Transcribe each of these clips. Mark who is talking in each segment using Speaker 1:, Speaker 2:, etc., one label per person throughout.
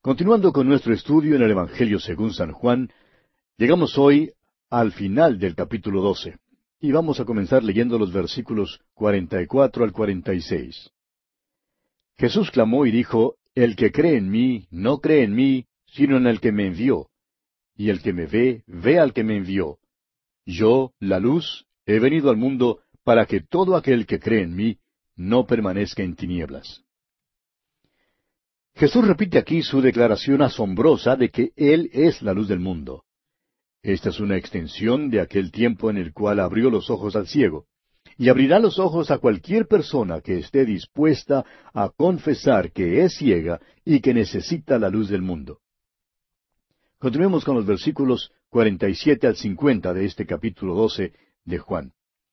Speaker 1: Continuando con nuestro estudio en el Evangelio según San Juan, llegamos hoy al final del capítulo 12, y vamos a comenzar leyendo los versículos 44 al 46. Jesús clamó y dijo, El que cree en mí, no cree en mí, sino en el que me envió. Y el que me ve, ve al que me envió. Yo, la luz, he venido al mundo para que todo aquel que cree en mí no permanezca en tinieblas. Jesús repite aquí su declaración asombrosa de que Él es la luz del mundo. Esta es una extensión de aquel tiempo en el cual abrió los ojos al ciego, y abrirá los ojos a cualquier persona que esté dispuesta a confesar que es ciega y que necesita la luz del mundo. Continuemos con los versículos 47 al 50 de este capítulo 12 de Juan.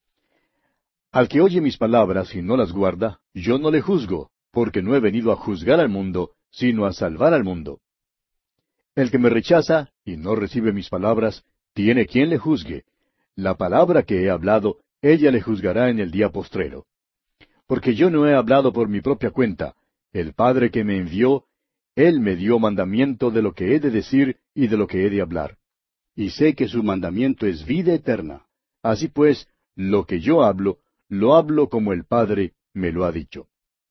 Speaker 1: Al que oye mis palabras y no las guarda, yo no le juzgo, porque no he venido a juzgar al mundo, sino a salvar al mundo. El que me rechaza y no recibe mis palabras, tiene quien le juzgue. La palabra que he hablado, ella le juzgará en el día postrero. Porque yo no he hablado por mi propia cuenta. El Padre que me envió, Él me dio mandamiento de lo que he de decir y de lo que he de hablar. Y sé que su mandamiento es vida eterna. Así pues, lo que yo hablo, lo hablo como el Padre me lo ha dicho.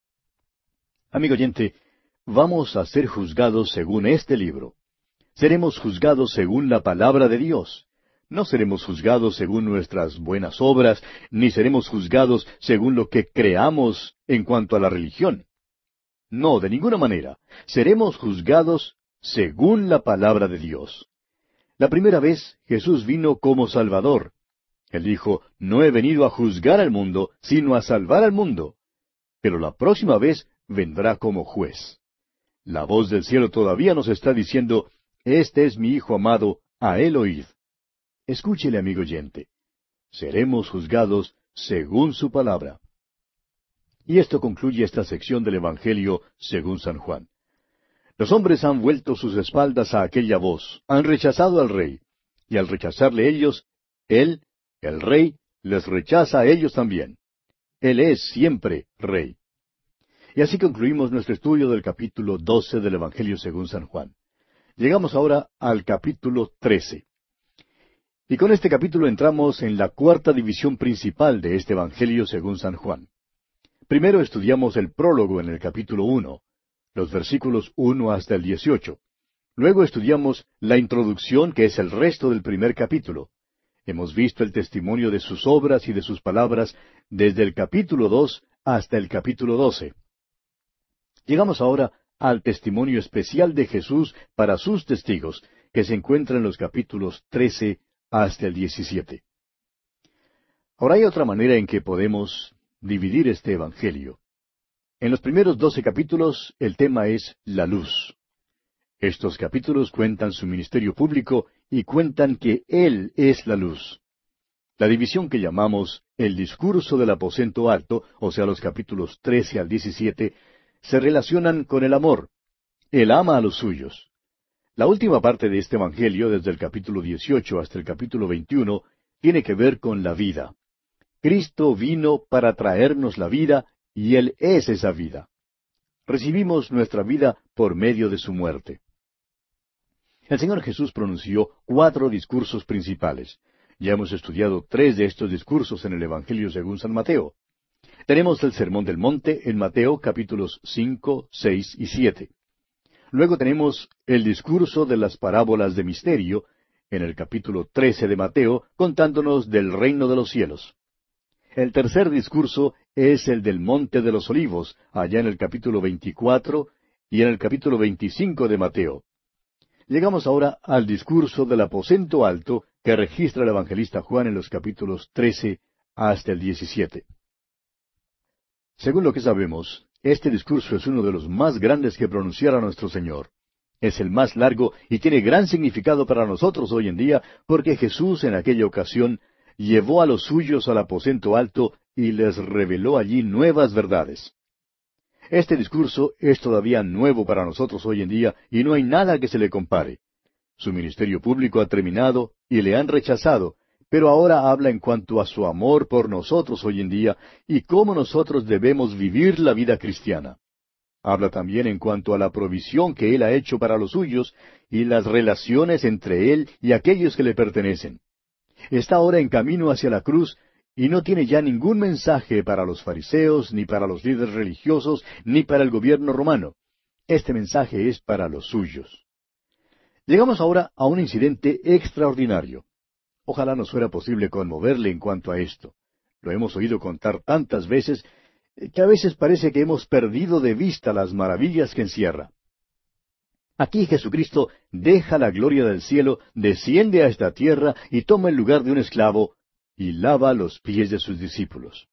Speaker 1: Amigo oyente, vamos a ser juzgados según este libro. Seremos juzgados según la palabra de Dios. No seremos juzgados según nuestras buenas obras, ni seremos juzgados según lo que creamos en cuanto a la religión. No, de ninguna manera. Seremos juzgados según la palabra de Dios. La primera vez Jesús vino como Salvador. Él dijo, no he venido a juzgar al mundo, sino a salvar al mundo. Pero la próxima vez vendrá como juez. La voz del cielo todavía nos está diciendo, este es mi Hijo amado, a él oíd. Escúchele, amigo oyente. Seremos juzgados según su palabra. Y esto concluye esta sección del Evangelio según San Juan. Los hombres han vuelto sus espaldas a aquella voz, han rechazado al Rey, y al rechazarle ellos, Él, el Rey, les rechaza a ellos también. Él es siempre Rey. Y así concluimos nuestro estudio del capítulo 12 del Evangelio según San Juan. Llegamos ahora al capítulo 13. Y con este capítulo entramos en la cuarta división principal de este Evangelio según San Juan. Primero estudiamos el prólogo en el capítulo 1, los versículos 1 hasta el 18. Luego estudiamos la introducción, que es el resto del primer capítulo. Hemos visto el testimonio de sus obras y de sus palabras desde el capítulo 2 hasta el capítulo 12. Llegamos ahora al testimonio especial de Jesús para sus testigos, que se encuentra en los capítulos 13 hasta el 17. Ahora hay otra manera en que podemos dividir este Evangelio. En los primeros 12 capítulos el tema es la luz. Estos capítulos cuentan su ministerio público y cuentan que Él es la luz. La división que llamamos el discurso del aposento alto, o sea, los capítulos 13 al 17, se relacionan con el amor. Él ama a los suyos. La última parte de este Evangelio, desde el capítulo 18 hasta el capítulo 21, tiene que ver con la vida. Cristo vino para traernos la vida, y Él es esa vida. Recibimos nuestra vida por medio de su muerte. El Señor Jesús pronunció 4 discursos principales. Ya hemos estudiado 3 de estos discursos en el Evangelio según San Mateo. Tenemos el Sermón del Monte en Mateo capítulos 5, 6 y 7. Luego tenemos el discurso de las parábolas de misterio en el capítulo 13 de Mateo, contándonos del reino de los cielos. El tercer discurso es el del Monte de los Olivos, allá en el capítulo 24 y en el capítulo 25 de Mateo. Llegamos ahora al discurso del aposento alto que registra el evangelista Juan en los capítulos 13 hasta el 17. Según lo que sabemos, este discurso es uno de los más grandes que pronunciara nuestro Señor. Es el más largo y tiene gran significado para nosotros hoy en día, porque Jesús en aquella ocasión llevó a los suyos al aposento alto y les reveló allí nuevas verdades. Este discurso es todavía nuevo para nosotros hoy en día y no hay nada que se le compare. Su ministerio público ha terminado y le han rechazado, pero ahora habla en cuanto a su amor por nosotros hoy en día y cómo nosotros debemos vivir la vida cristiana. Habla también en cuanto a la provisión que Él ha hecho para los suyos y las relaciones entre Él y aquellos que le pertenecen. Está ahora en camino hacia la cruz y no tiene ya ningún mensaje para los fariseos, ni para los líderes religiosos, ni para el gobierno romano. Este mensaje es para los suyos. Llegamos ahora a un incidente extraordinario. Ojalá nos fuera posible conmoverle en cuanto a esto. Lo hemos oído contar tantas veces que a veces parece que hemos perdido de vista las maravillas que encierra. Aquí Jesucristo deja la gloria del cielo, desciende a esta tierra y toma el lugar de un esclavo y lava los pies de sus discípulos.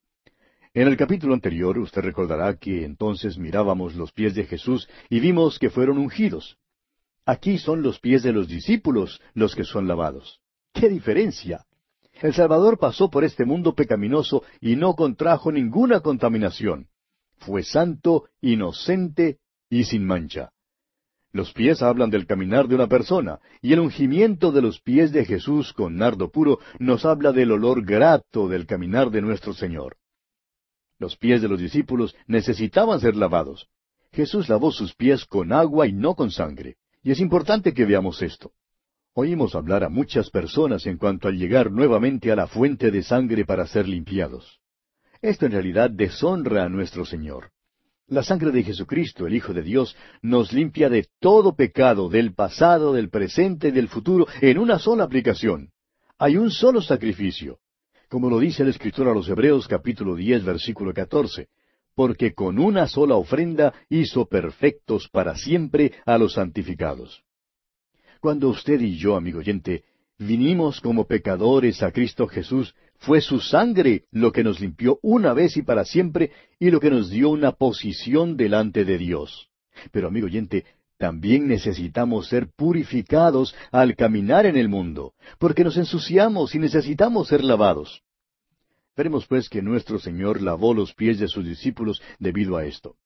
Speaker 1: En el capítulo anterior usted recordará que entonces mirábamos los pies de Jesús y vimos que fueron ungidos. Aquí son los pies de los discípulos los que son lavados. ¡Qué diferencia! El Salvador pasó por este mundo pecaminoso y no contrajo ninguna contaminación. Fue santo, inocente y sin mancha. Los pies hablan del caminar de una persona, y el ungimiento de los pies de Jesús con nardo puro nos habla del olor grato del caminar de nuestro Señor. Los pies de los discípulos necesitaban ser lavados. Jesús lavó sus pies con agua y no con sangre, y es importante que veamos esto. Oímos hablar a muchas personas en cuanto al llegar nuevamente a la fuente de sangre para ser limpiados. Esto en realidad deshonra a nuestro Señor. La sangre de Jesucristo, el Hijo de Dios, nos limpia de todo pecado, del pasado, del presente y del futuro, en una sola aplicación. Hay un solo sacrificio. Como lo dice el escritor a los Hebreos capítulo 10, versículo 14, porque con una sola ofrenda hizo perfectos para siempre a los santificados. Cuando usted y yo, amigo oyente, vinimos como pecadores a Cristo Jesús, fue su sangre lo que nos limpió una vez y para siempre y lo que nos dio una posición delante de Dios. Pero, amigo oyente, también necesitamos ser purificados al caminar en el mundo, porque nos ensuciamos y necesitamos ser lavados. Veremos pues que nuestro Señor lavó los pies de sus discípulos debido a esto.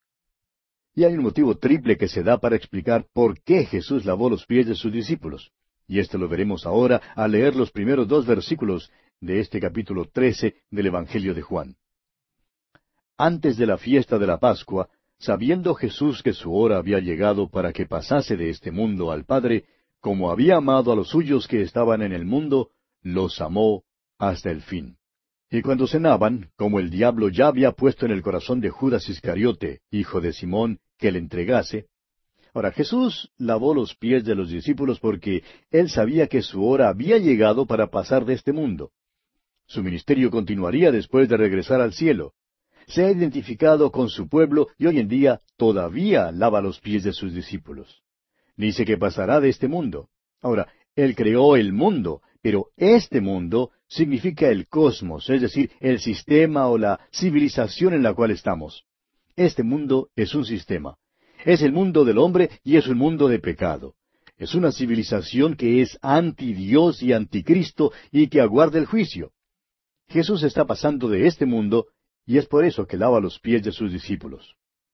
Speaker 1: Y hay un motivo triple que se da para explicar por qué Jesús lavó los pies de sus discípulos. Y esto lo veremos ahora al leer los primeros 2 versículos de este capítulo 13 del Evangelio de Juan. Antes de la fiesta de la Pascua, sabiendo Jesús que su hora había llegado para que pasase de este mundo al Padre, como había amado a los suyos que estaban en el mundo, los amó hasta el fin. Y cuando cenaban, como el diablo ya había puesto en el corazón de Judas Iscariote, hijo de Simón, que le entregase. Ahora Jesús lavó los pies de los discípulos porque él sabía que su hora había llegado para pasar de este mundo. Su ministerio continuaría después de regresar al cielo. Se ha identificado con su pueblo y hoy en día todavía lava los pies de sus discípulos. Dice que pasará de este mundo. Ahora, él creó el mundo, pero este mundo significa el cosmos, es decir, el sistema o la civilización en la cual estamos. Este mundo es un sistema. Es el mundo del hombre y es un mundo de pecado. Es una civilización que es anti Dios y anticristo y que aguarda el juicio. Jesús está pasando de este mundo y es por eso que lava los pies de sus discípulos.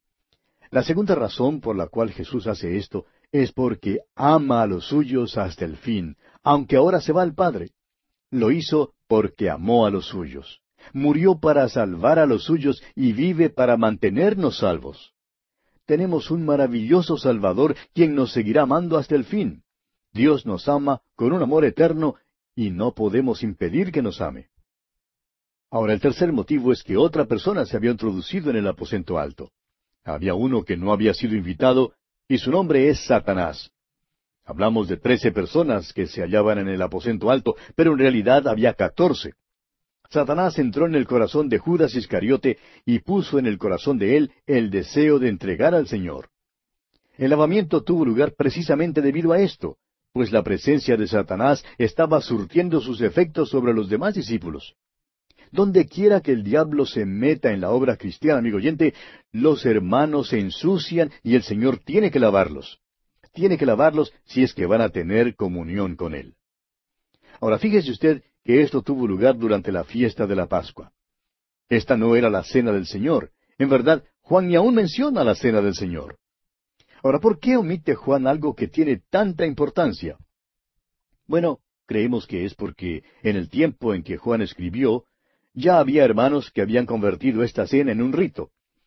Speaker 1: La segunda razón por la cual Jesús hace esto es porque ama a los suyos hasta el fin, aunque ahora se va al Padre. Lo hizo porque amó a los suyos. Murió para salvar a los suyos y vive para mantenernos salvos. Tenemos un maravilloso Salvador quien nos seguirá amando hasta el fin. Dios nos ama con un amor eterno y no podemos impedir que nos ame. Ahora, el tercer motivo es que otra persona se había introducido en el aposento alto. Había uno que no había sido invitado y su nombre es Satanás. Hablamos de 13 personas que se hallaban en el aposento alto, pero en realidad había 14. Satanás entró en el corazón de Judas Iscariote y puso en el corazón de él el deseo de entregar al Señor. El lavamiento tuvo lugar precisamente debido a esto, pues la presencia de Satanás estaba surtiendo sus efectos sobre los demás discípulos. Donde quiera que el diablo se meta en la obra cristiana, amigo oyente, los hermanos se ensucian y el Señor tiene que lavarlos. Tiene que lavarlos si es que van a tener comunión con Él. Ahora fíjese usted que esto tuvo lugar durante la fiesta de la Pascua. Esta no era la cena del Señor. En verdad, Juan ni aún menciona la cena del Señor. Ahora, ¿por qué omite Juan algo que tiene tanta importancia? Bueno, creemos que es porque en el tiempo en que Juan escribió, ya había hermanos que habían convertido esta cena en un rito.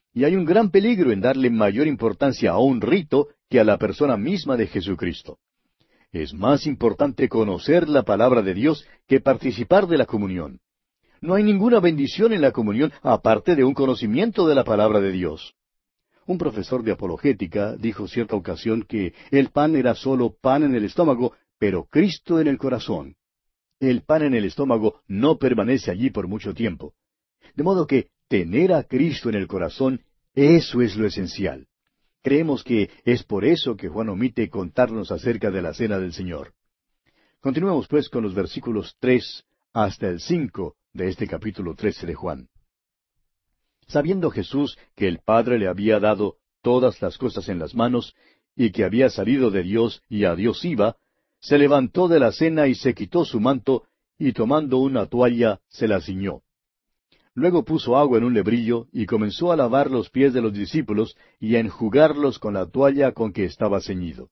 Speaker 1: Y hay un gran peligro en darle mayor importancia a un rito que a la persona misma de Jesucristo. Es más importante conocer la palabra de Dios que participar de la comunión. No hay ninguna bendición en la comunión aparte de un conocimiento de la palabra de Dios. Un profesor de apologética dijo cierta ocasión que el pan era solo pan en el estómago, pero Cristo en el corazón. El pan en el estómago no permanece allí por mucho tiempo. De modo que tener a Cristo en el corazón, eso es lo esencial. Creemos que es por eso que Juan omite contarnos acerca de la cena del Señor. Continuemos pues con los versículos 3 hasta el 5 de este capítulo 13 de Juan. Sabiendo Jesús que el Padre le había dado todas las cosas en las manos, y que había salido de Dios y a Dios iba, se levantó de la cena y se quitó su manto, y tomando una toalla se la ciñó. Luego puso agua en un lebrillo, y comenzó a lavar los pies de los discípulos, y a enjugarlos con la toalla con que estaba ceñido.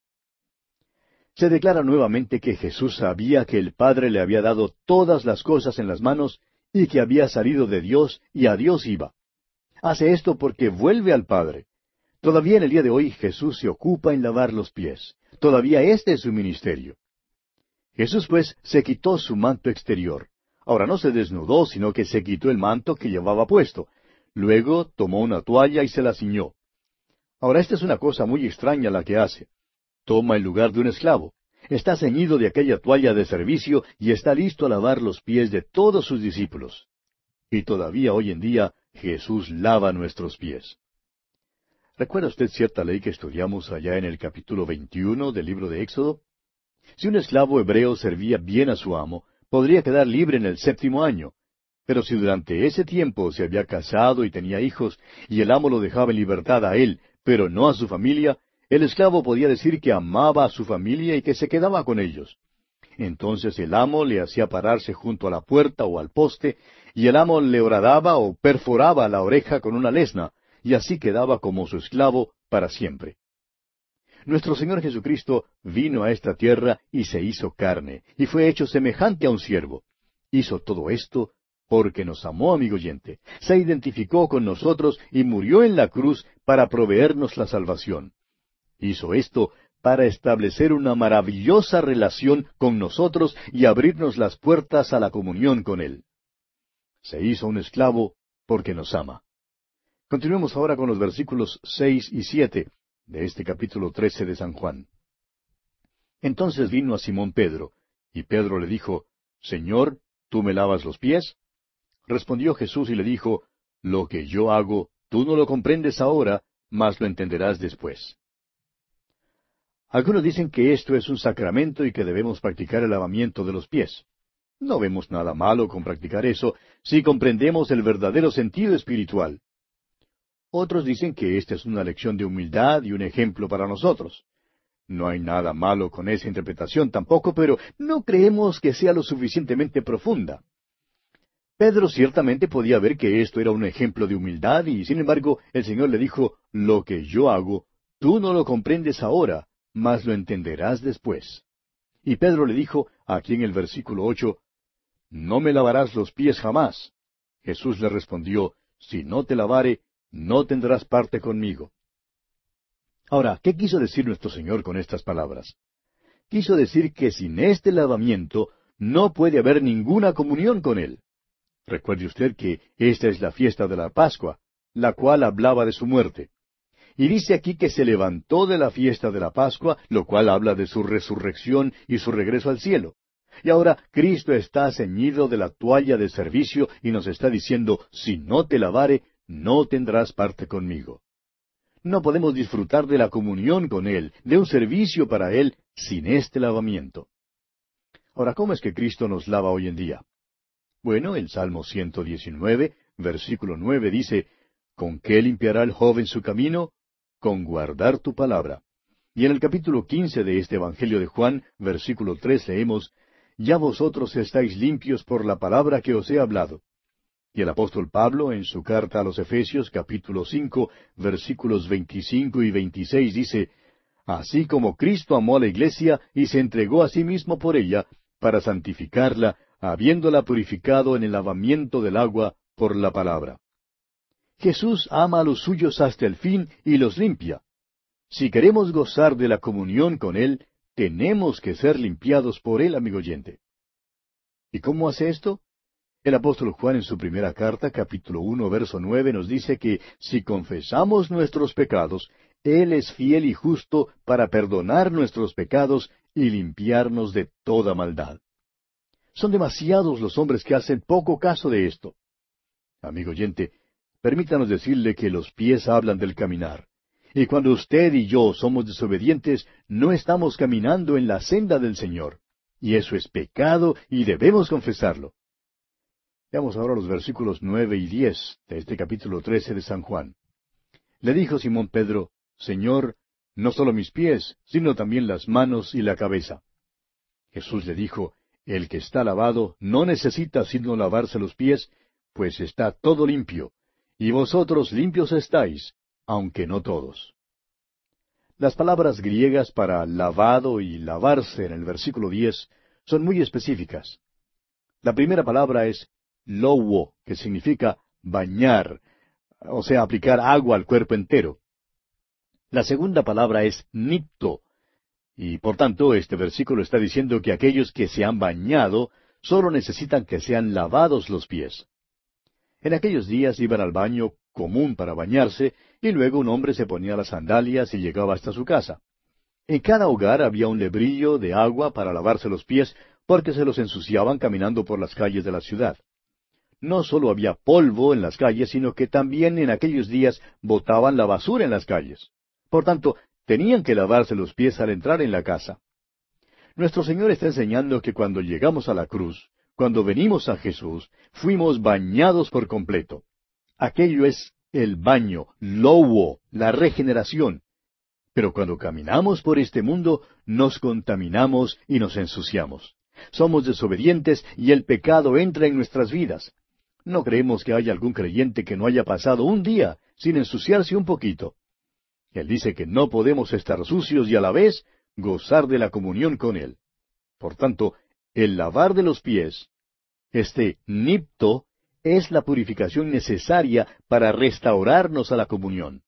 Speaker 1: Se declara nuevamente que Jesús sabía que el Padre le había dado todas las cosas en las manos, y que había salido de Dios y a Dios iba. Hace esto porque vuelve al Padre. Todavía en el día de hoy Jesús se ocupa en lavar los pies. Todavía este es su ministerio. Jesús pues se quitó su manto exterior. Ahora no se desnudó, sino que se quitó el manto que llevaba puesto. Luego tomó una toalla y se la ciñó. Ahora esta es una cosa muy extraña la que hace. Toma el lugar de un esclavo. Está ceñido de aquella toalla de servicio y está listo a lavar los pies de todos sus discípulos. Y todavía hoy en día Jesús lava nuestros pies. ¿Recuerda usted cierta ley que estudiamos allá en el capítulo 21 del libro de Éxodo? Si un esclavo hebreo servía bien a su amo, podría quedar libre en el 7º año. Pero si durante ese tiempo se había casado y tenía hijos, y el amo lo dejaba en libertad a él, pero no a su familia, el esclavo podía decir que amaba a su familia y que se quedaba con ellos. Entonces el amo le hacía pararse junto a la puerta o al poste, y el amo le horadaba o perforaba la oreja con una lesna, y así quedaba como su esclavo para siempre. Nuestro Señor Jesucristo vino a esta tierra y se hizo carne, y fue hecho semejante a un siervo. Hizo todo esto porque nos amó, amigo oyente. Se identificó con nosotros y murió en la cruz para proveernos la salvación. Hizo esto para establecer una maravillosa relación con nosotros y abrirnos las puertas a la comunión con Él. Se hizo un esclavo porque nos ama. Continuemos ahora con los versículos 6 y 7 de este capítulo 13 de San Juan. Entonces vino a Simón Pedro, y Pedro le dijo, Señor, ¿tú me lavas los pies? Respondió Jesús y le dijo, Lo que yo hago, tú no lo comprendes ahora, mas lo entenderás después. Algunos dicen que esto es un sacramento y que debemos practicar el lavamiento de los pies. No vemos nada malo con practicar eso si comprendemos el verdadero sentido espiritual. Otros dicen que esta es una lección de humildad y un ejemplo para nosotros. No hay nada malo con esa interpretación tampoco, pero no creemos que sea lo suficientemente profunda. Pedro ciertamente podía ver que esto era un ejemplo de humildad y, sin embargo, el Señor le dijo, Lo que yo hago, tú no lo comprendes ahora, mas lo entenderás después. Y Pedro le dijo, aquí en el versículo 8, No me lavarás los pies jamás. Jesús le respondió, Si no te lavare, no tendrás parte conmigo. Ahora, ¿qué quiso decir nuestro Señor con estas palabras? Quiso decir que sin este lavamiento no puede haber ninguna comunión con Él. Recuerde usted que esta es la fiesta de la Pascua, la cual hablaba de su muerte. Y dice aquí que se levantó de la fiesta de la Pascua, lo cual habla de su resurrección y su regreso al cielo. Y ahora Cristo está ceñido de la toalla de servicio y nos está diciendo, si no te lavare, no tendrás parte conmigo. No podemos disfrutar de la comunión con Él, de un servicio para Él, sin este lavamiento. Ahora, ¿cómo es que Cristo nos lava hoy en día? Bueno, el Salmo 119, versículo 9 dice, ¿Con qué limpiará el joven su camino? Con guardar tu palabra. Y en el capítulo 15 de este Evangelio de Juan, versículo 3 leemos, Ya vosotros estáis limpios por la palabra que os he hablado. Y el apóstol Pablo, en su carta a los Efesios, capítulo 5, versículos 25 y 26, dice, Así como Cristo amó a la iglesia y se entregó a sí mismo por ella, para santificarla, habiéndola purificado en el lavamiento del agua por la palabra. Jesús ama a los suyos hasta el fin y los limpia. Si queremos gozar de la comunión con Él, tenemos que ser limpiados por Él, amigo oyente. ¿Y cómo hace esto? El apóstol Juan en su primera carta, capítulo 1, verso 9, nos dice que si confesamos nuestros pecados, Él es fiel y justo para perdonar nuestros pecados y limpiarnos de toda maldad. Son demasiados los hombres que hacen poco caso de esto. Amigo oyente, permítanos decirle que los pies hablan del caminar. Y cuando usted y yo somos desobedientes, no estamos caminando en la senda del Señor. Y eso es pecado y debemos confesarlo. Veamos ahora los versículos 9 y 10 de este capítulo 13 de San Juan. Le dijo Simón Pedro, Señor, no solo mis pies, sino también las manos y la cabeza. Jesús le dijo, El que está lavado no necesita sino lavarse los pies, pues está todo limpio, y vosotros limpios estáis, aunque no todos. Las palabras griegas para lavado y lavarse en el versículo 10 son muy específicas. La primera palabra es louo, que significa bañar, o sea, aplicar agua al cuerpo entero. La segunda palabra es nipto, y por tanto este versículo está diciendo que aquellos que se han bañado solo necesitan que sean lavados los pies. En aquellos días iban al baño común para bañarse, y luego un hombre se ponía las sandalias y llegaba hasta su casa. En cada hogar había un lebrillo de agua para lavarse los pies, porque se los ensuciaban caminando por las calles de la ciudad. No solo había polvo en las calles, sino que también en aquellos días botaban la basura en las calles. Por tanto, tenían que lavarse los pies al entrar en la casa. Nuestro Señor está enseñando que cuando llegamos a la cruz, cuando venimos a Jesús, fuimos bañados por completo. Aquello es el baño, louo, la regeneración. Pero cuando caminamos por este mundo, nos contaminamos y nos ensuciamos. Somos desobedientes y el pecado entra en nuestras vidas. No creemos que haya algún creyente que no haya pasado un día sin ensuciarse un poquito. Él dice que no podemos estar sucios y a la vez gozar de la comunión con Él. Por tanto, el lavar de los pies, este nipto, es la purificación necesaria para restaurarnos a la comunión.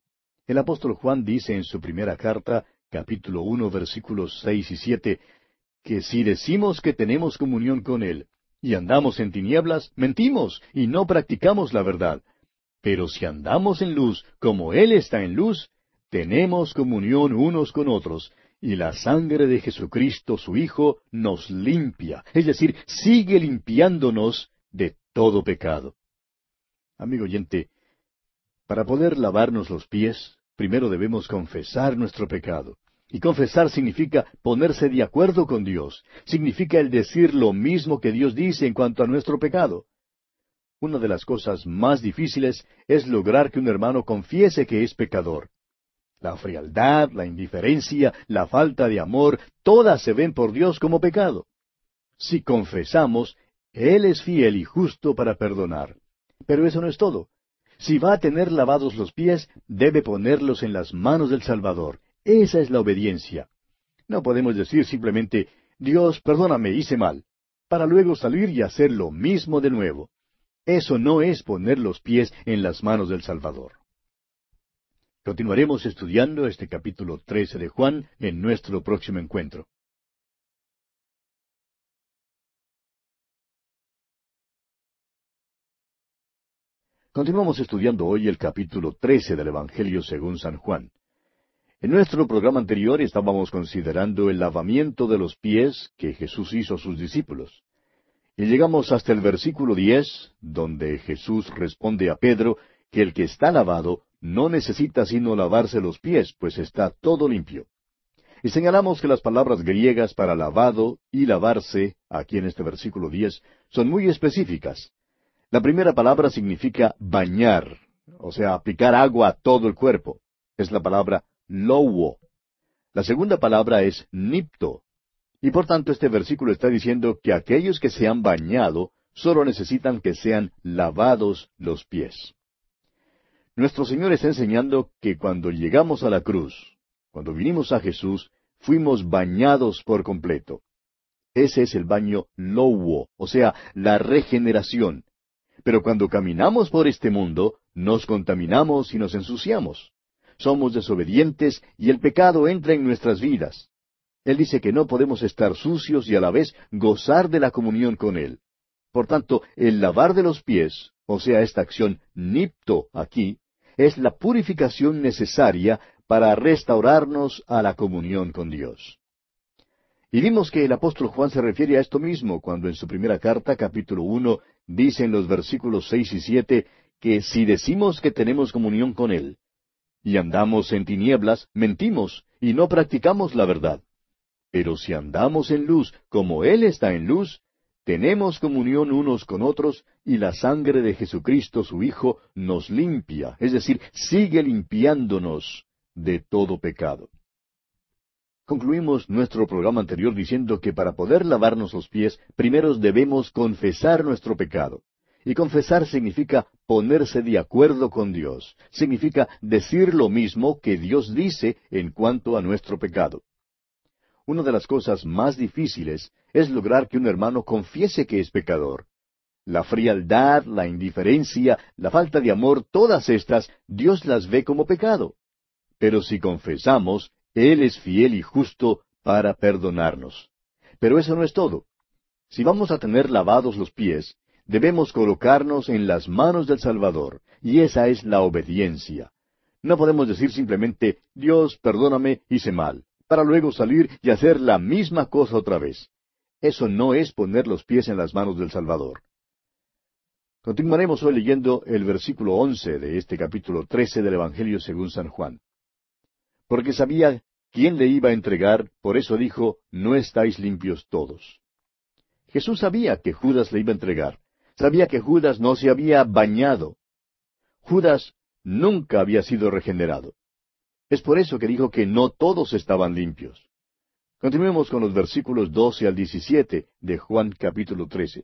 Speaker 1: El apóstol Juan dice en su primera carta, capítulo 1, versículos 6 y 7, que si decimos que tenemos comunión con Él y andamos en tinieblas, mentimos y no practicamos la verdad. Pero si andamos en luz, como Él está en luz, tenemos comunión unos con otros, y la sangre de Jesucristo, su Hijo, nos limpia, es decir, sigue limpiándonos de todo pecado. Amigo oyente, para poder lavarnos los pies, primero debemos confesar nuestro pecado. Y confesar significa ponerse de acuerdo con Dios. Significa el decir lo mismo que Dios dice en cuanto a nuestro pecado. Una de las cosas más difíciles es lograr que un hermano confiese que es pecador. La frialdad, la indiferencia, la falta de amor, todas se ven por Dios como pecado. Si confesamos, Él es fiel y justo para perdonar. Pero eso no es todo. Si va a tener lavados los pies, debe ponerlos en las manos del Salvador. Esa es la obediencia. No podemos decir simplemente, Dios, perdóname, hice mal, para luego salir y hacer lo mismo de nuevo. Eso no es poner los pies en las manos del Salvador. Continuaremos estudiando este capítulo 13 de Juan en nuestro próximo encuentro. Continuamos estudiando hoy el capítulo 13 del Evangelio según San Juan. En nuestro programa anterior estábamos considerando el lavamiento de los pies que Jesús hizo a sus discípulos. Y llegamos hasta el versículo 10, donde Jesús responde a Pedro que el que está lavado no necesita sino lavarse los pies, pues está todo limpio. Y señalamos que las palabras griegas para lavado y lavarse, aquí en este versículo 10, son muy específicas. La primera palabra significa bañar, o sea, aplicar agua a todo el cuerpo. Es la palabra louo. La segunda palabra es nipto. Y por tanto este versículo está diciendo que aquellos que se han bañado solo necesitan que sean lavados los pies. Nuestro Señor está enseñando que cuando llegamos a la cruz, cuando vinimos a Jesús, fuimos bañados por completo. Ese es el baño louo, o sea, la regeneración. Pero cuando caminamos por este mundo, nos contaminamos y nos ensuciamos. Somos desobedientes y el pecado entra en nuestras vidas. Él dice que no podemos estar sucios y a la vez gozar de la comunión con Él. Por tanto, el lavar de los pies, o sea, esta acción nipto aquí, es la purificación necesaria para restaurarnos a la comunión con Dios. Y vimos que el apóstol Juan se refiere a esto mismo cuando en su primera carta, capítulo 1, dice en los versículos 6 y 7, que si decimos que tenemos comunión con Él, y andamos en tinieblas, mentimos, y no practicamos la verdad. Pero si andamos en luz, como Él está en luz, tenemos comunión unos con otros, y la sangre de Jesucristo su Hijo nos limpia, es decir, sigue limpiándonos de todo pecado. Concluimos nuestro programa anterior diciendo que para poder lavarnos los pies, primero debemos confesar nuestro pecado. Y confesar significa ponerse de acuerdo con Dios. Significa decir lo mismo que Dios dice en cuanto a nuestro pecado. Una de las cosas más difíciles es lograr que un hermano confiese que es pecador. La frialdad, la indiferencia, la falta de amor, todas estas, Dios las ve como pecado. Pero si confesamos, Él es fiel y justo para perdonarnos. Pero eso no es todo. Si vamos a tener lavados los pies, debemos colocarnos en las manos del Salvador, y esa es la obediencia. No podemos decir simplemente, Dios, perdóname, hice mal, para luego salir y hacer la misma cosa otra vez. Eso no es poner los pies en las manos del Salvador. Continuaremos hoy leyendo el versículo 11 de este capítulo 13 del Evangelio según San Juan. Porque sabía quién le iba a entregar, por eso dijo, no estáis limpios todos. Jesús sabía que Judas le iba a entregar. Sabía que Judas no se había bañado. Judas nunca había sido regenerado. Es por eso que dijo que no todos estaban limpios. Continuemos con los versículos 12 al 17 de Juan capítulo 13.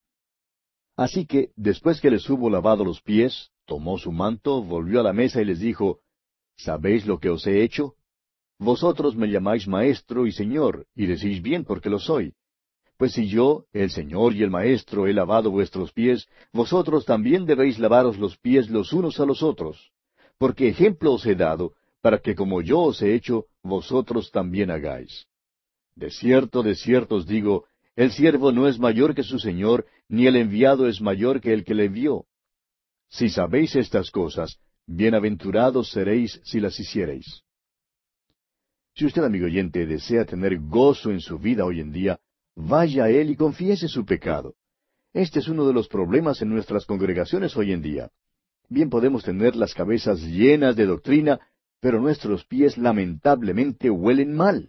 Speaker 1: Así que, después que les hubo lavado los pies, tomó su manto, volvió a la mesa y les dijo, ¿sabéis lo que os he hecho? Vosotros me llamáis Maestro y Señor, y decís bien porque lo soy. Pues si yo, el Señor y el Maestro, he lavado vuestros pies, vosotros también debéis lavaros los pies los unos a los otros. Porque ejemplo os he dado, para que como yo os he hecho, vosotros también hagáis. De cierto os digo, el siervo no es mayor que su Señor, ni el enviado es mayor que el que le envió. Si sabéis estas cosas, bienaventurados seréis si las hiciereis. Si usted, amigo oyente, desea tener gozo en su vida hoy en día, vaya a Él y confiese su pecado. Este es uno de los problemas en nuestras congregaciones hoy en día. Bien podemos tener las cabezas llenas de doctrina, pero nuestros pies lamentablemente huelen mal.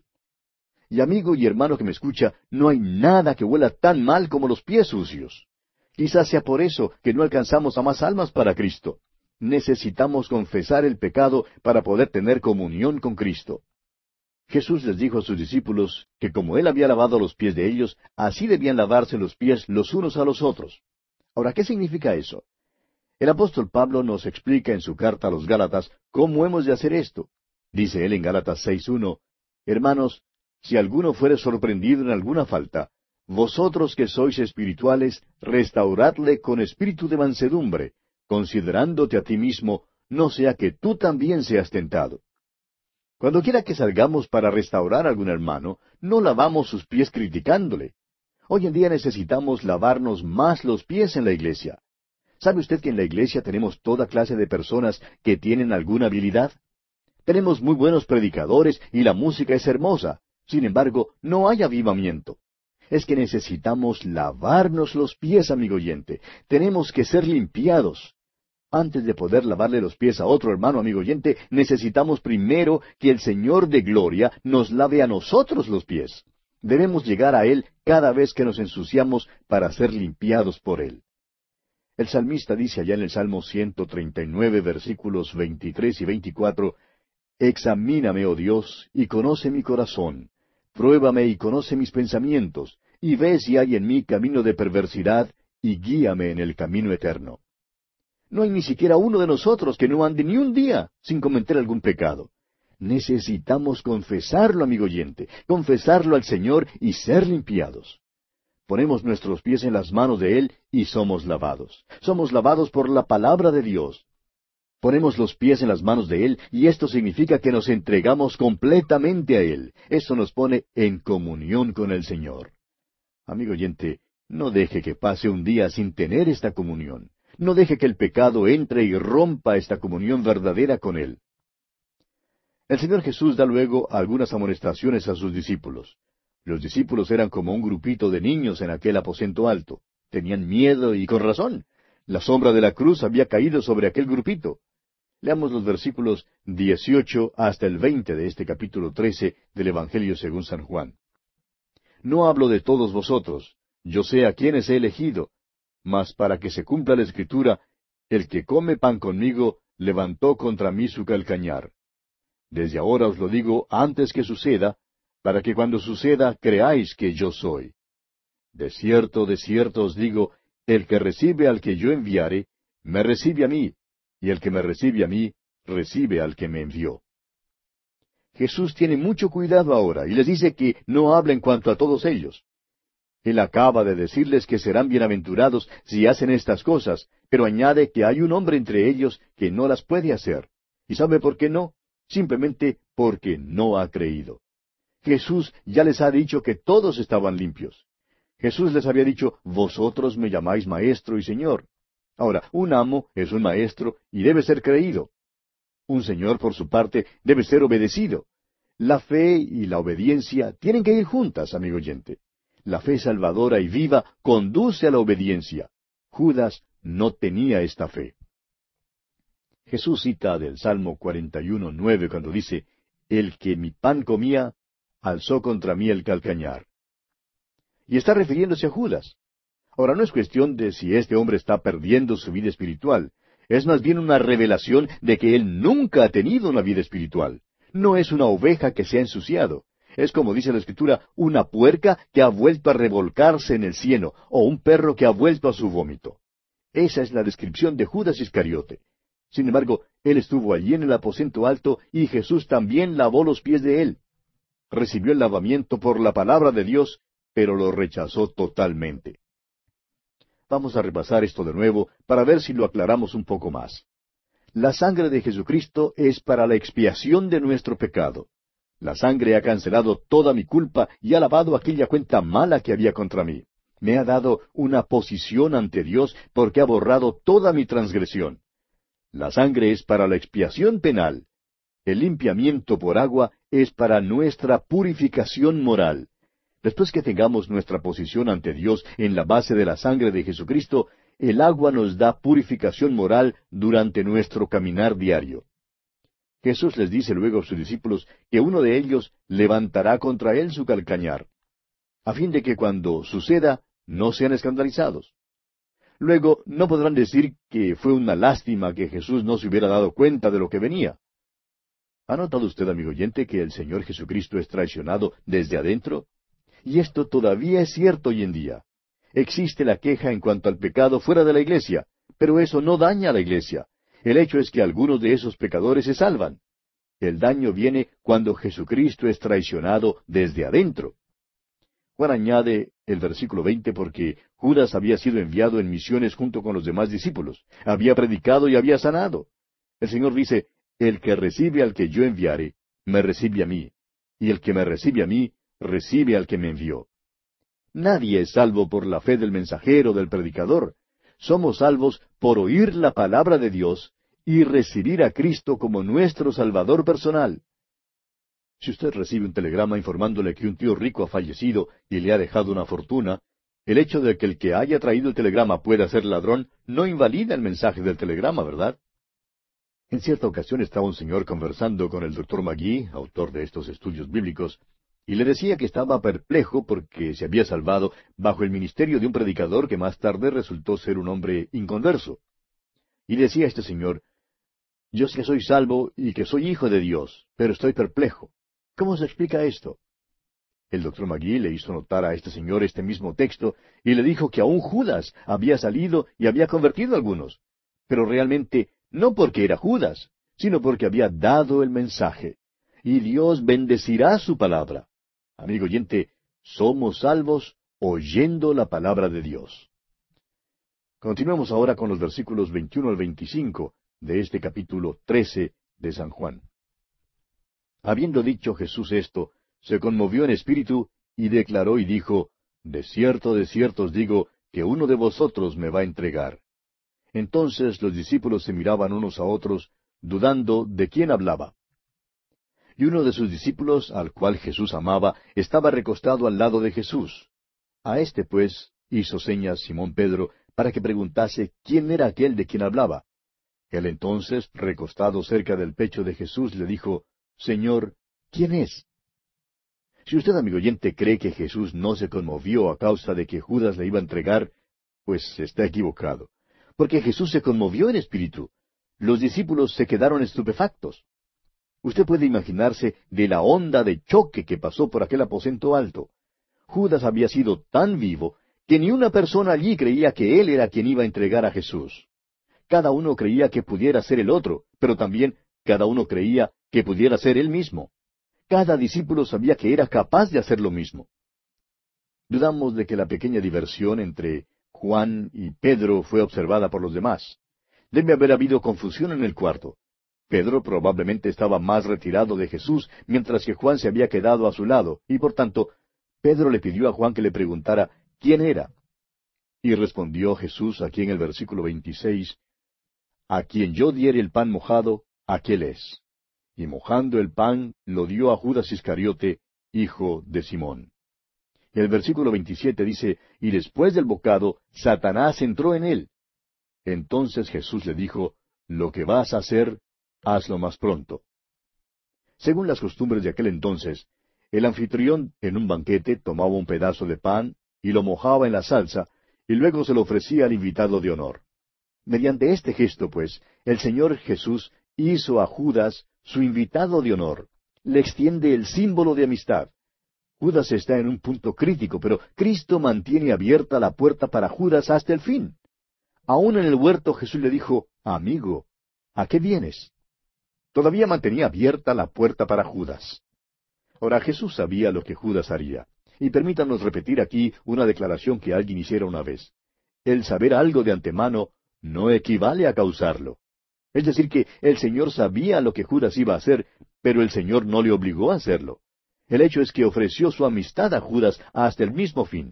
Speaker 1: Y amigo y hermano que me escucha, no hay nada que huela tan mal como los pies sucios. Quizás sea por eso que no alcanzamos a más almas para Cristo. Necesitamos confesar el pecado para poder tener comunión con Cristo. Jesús les dijo a sus discípulos que como Él había lavado los pies de ellos, así debían lavarse los pies los unos a los otros. Ahora, ¿qué significa eso? El apóstol Pablo nos explica en su carta a los Gálatas cómo hemos de hacer esto. Dice él en Gálatas 6:1, Hermanos, si alguno fuere sorprendido en alguna falta, vosotros que sois espirituales, restauradle con espíritu de mansedumbre, considerándote a ti mismo, no sea que tú también seas tentado. Cuando quiera que salgamos para restaurar a algún hermano, no lavamos sus pies criticándole. Hoy en día necesitamos lavarnos más los pies en la iglesia. ¿Sabe usted que en la iglesia tenemos toda clase de personas que tienen alguna habilidad? Tenemos muy buenos predicadores y la música es hermosa. Sin embargo, no hay avivamiento. Es que necesitamos lavarnos los pies, amigo oyente. Tenemos que ser limpiados. Antes de poder lavarle los pies a otro hermano, amigo oyente, necesitamos primero que el Señor de gloria nos lave a nosotros los pies. Debemos llegar a Él cada vez que nos ensuciamos para ser limpiados por Él. El salmista dice allá en el Salmo 139, versículos 23 y 24, Examíname, oh Dios, y conoce mi corazón. Pruébame y conoce mis pensamientos, y ve si hay en mí camino de perversidad, y guíame en el camino eterno. No hay ni siquiera uno de nosotros que no ande ni un día sin cometer algún pecado. Necesitamos confesarlo, amigo oyente, confesarlo al Señor y ser limpiados. Ponemos nuestros pies en las manos de Él y somos lavados. Somos lavados por la palabra de Dios. Ponemos los pies en las manos de Él, y esto significa que nos entregamos completamente a Él. Eso nos pone en comunión con el Señor. Amigo oyente, no deje que pase un día sin tener esta comunión. No deje que el pecado entre y rompa esta comunión verdadera con Él. El Señor Jesús da luego algunas amonestaciones a sus discípulos. Los discípulos eran como un grupito de niños en aquel aposento alto. Tenían miedo y con razón. La sombra de la cruz había caído sobre aquel grupito. Leamos los versículos 18 hasta el 20 de este capítulo 13 del Evangelio según San Juan. No hablo de todos vosotros, yo sé a quiénes he elegido, mas para que se cumpla la Escritura, el que come pan conmigo levantó contra mí su calcañar. Desde ahora os lo digo antes que suceda, para que cuando suceda creáis que yo soy. De cierto os digo, el que recibe al que yo enviare, me recibe a mí, y el que me recibe a mí, recibe al que me envió. Jesús tiene mucho cuidado ahora, y les dice que no hablen cuanto a todos ellos. Él acaba de decirles que serán bienaventurados si hacen estas cosas, pero añade que hay un hombre entre ellos que no las puede hacer. ¿Y sabe por qué no? Simplemente porque no ha creído. Jesús ya les ha dicho que todos estaban limpios. Jesús les había dicho, vosotros me llamáis maestro y señor. Ahora, un amo es un maestro y debe ser creído. Un señor, por su parte, debe ser obedecido. La fe y la obediencia tienen que ir juntas, amigo oyente. La fe salvadora y viva conduce a la obediencia. Judas no tenía esta fe. Jesús cita del Salmo 41:9 cuando dice, el que mi pan comía, alzó contra mí el calcañar. Y está refiriéndose a Judas. Ahora, no es cuestión de si este hombre está perdiendo su vida espiritual. Es más bien una revelación de que él nunca ha tenido una vida espiritual. No es una oveja que se ha ensuciado. Es como dice la Escritura, una puerca que ha vuelto a revolcarse en el cieno, o un perro que ha vuelto a su vómito. Esa es la descripción de Judas Iscariote. Sin embargo, él estuvo allí en el aposento alto y Jesús también lavó los pies de él. Recibió el lavamiento por la palabra de Dios, pero lo rechazó totalmente. Vamos a repasar esto de nuevo para ver si lo aclaramos un poco más. La sangre de Jesucristo es para la expiación de nuestro pecado. La sangre ha cancelado toda mi culpa y ha lavado aquella cuenta mala que había contra mí. Me ha dado una posición ante Dios porque ha borrado toda mi transgresión. La sangre es para la expiación penal. El limpiamiento por agua es para nuestra purificación moral. Después que tengamos nuestra posición ante Dios en la base de la sangre de Jesucristo, el agua nos da purificación moral durante nuestro caminar diario. Jesús les dice luego a sus discípulos que uno de ellos levantará contra él su calcañar, a fin de que cuando suceda no sean escandalizados. Luego no podrán decir que fue una lástima que Jesús no se hubiera dado cuenta de lo que venía. ¿Ha notado usted, amigo oyente, que el Señor Jesucristo es traicionado desde adentro? Y esto todavía es cierto hoy en día. Existe la queja en cuanto al pecado fuera de la iglesia, pero eso no daña a la iglesia. El hecho es que algunos de esos pecadores se salvan. El daño viene cuando Jesucristo es traicionado desde adentro. Juan añade el versículo 20 porque Judas había sido enviado en misiones junto con los demás discípulos. Había predicado y había sanado. El Señor dice, el que recibe al que yo enviare, me recibe a mí. Y el que me recibe a mí, recibe al que me envió. Nadie es salvo por la fe del mensajero, del predicador. Somos salvos por oír la palabra de Dios y recibir a Cristo como nuestro Salvador personal. Si usted recibe un telegrama informándole que un tío rico ha fallecido y le ha dejado una fortuna, el hecho de que el que haya traído el telegrama pueda ser ladrón no invalida el mensaje del telegrama, ¿verdad? En cierta ocasión estaba un señor conversando con el Dr. Magee, autor de estos estudios bíblicos, y le decía que estaba perplejo porque se había salvado bajo el ministerio de un predicador que más tarde resultó ser un hombre inconverso. Y decía a este señor, yo sé que soy salvo y que soy hijo de Dios, pero estoy perplejo. ¿Cómo se explica esto? El Dr. Magee le hizo notar a este señor este mismo texto y le dijo que aún Judas había salido y había convertido a algunos, pero realmente no porque era Judas, sino porque había dado el mensaje. Y Dios bendecirá su palabra. Amigo oyente, somos salvos oyendo la palabra de Dios. Continuemos ahora con los versículos 21 al 25, de este capítulo 13 de San Juan. Habiendo dicho Jesús esto, se conmovió en espíritu y declaró y dijo, de cierto os digo, que uno de vosotros me va a entregar. Entonces los discípulos se miraban unos a otros, dudando de quién hablaba. Y uno de sus discípulos, al cual Jesús amaba, estaba recostado al lado de Jesús. A éste, pues, hizo señas Simón Pedro para que preguntase quién era aquel de quien hablaba. Él entonces, recostado cerca del pecho de Jesús, le dijo, Señor, ¿quién es? Si usted, amigo oyente, cree que Jesús no se conmovió a causa de que Judas le iba a entregar, pues está equivocado. Porque Jesús se conmovió en espíritu. Los discípulos se quedaron estupefactos. Usted puede imaginarse de la onda de choque que pasó por aquel aposento alto. Judas había sido tan vivo que ni una persona allí creía que él era quien iba a entregar a Jesús. Cada uno creía que pudiera ser el otro, pero también cada uno creía que pudiera ser él mismo. Cada discípulo sabía que era capaz de hacer lo mismo. Dudamos de que la pequeña diversión entre Juan y Pedro fue observada por los demás. Debe haber habido confusión en el cuarto. Pedro probablemente estaba más retirado de Jesús, mientras que Juan se había quedado a su lado, y por tanto, Pedro le pidió a Juan que le preguntara quién era. Y respondió Jesús aquí en el versículo 26, A quien yo diere el pan mojado, aquel es. Y mojando el pan, lo dio a Judas Iscariote, hijo de Simón. Y el versículo 27 dice, Y después del bocado, Satanás entró en él. Entonces Jesús le dijo, Lo que vas a hacer, hazlo más pronto. Según las costumbres de aquel entonces, el anfitrión en un banquete tomaba un pedazo de pan y lo mojaba en la salsa, y luego se lo ofrecía al invitado de honor. Mediante este gesto, pues, el Señor Jesús hizo a Judas su invitado de honor. Le extiende el símbolo de amistad. Judas está en un punto crítico, pero Cristo mantiene abierta la puerta para Judas hasta el fin. Aún en el huerto Jesús le dijo, Amigo, ¿a qué vienes? Todavía mantenía abierta la puerta para Judas. Ahora Jesús sabía lo que Judas haría. Y permítanos repetir aquí una declaración que alguien hiciera una vez. El saber algo de antemano no equivale a causarlo. Es decir, que el Señor sabía lo que Judas iba a hacer, pero el Señor no le obligó a hacerlo. El hecho es que ofreció su amistad a Judas hasta el mismo fin.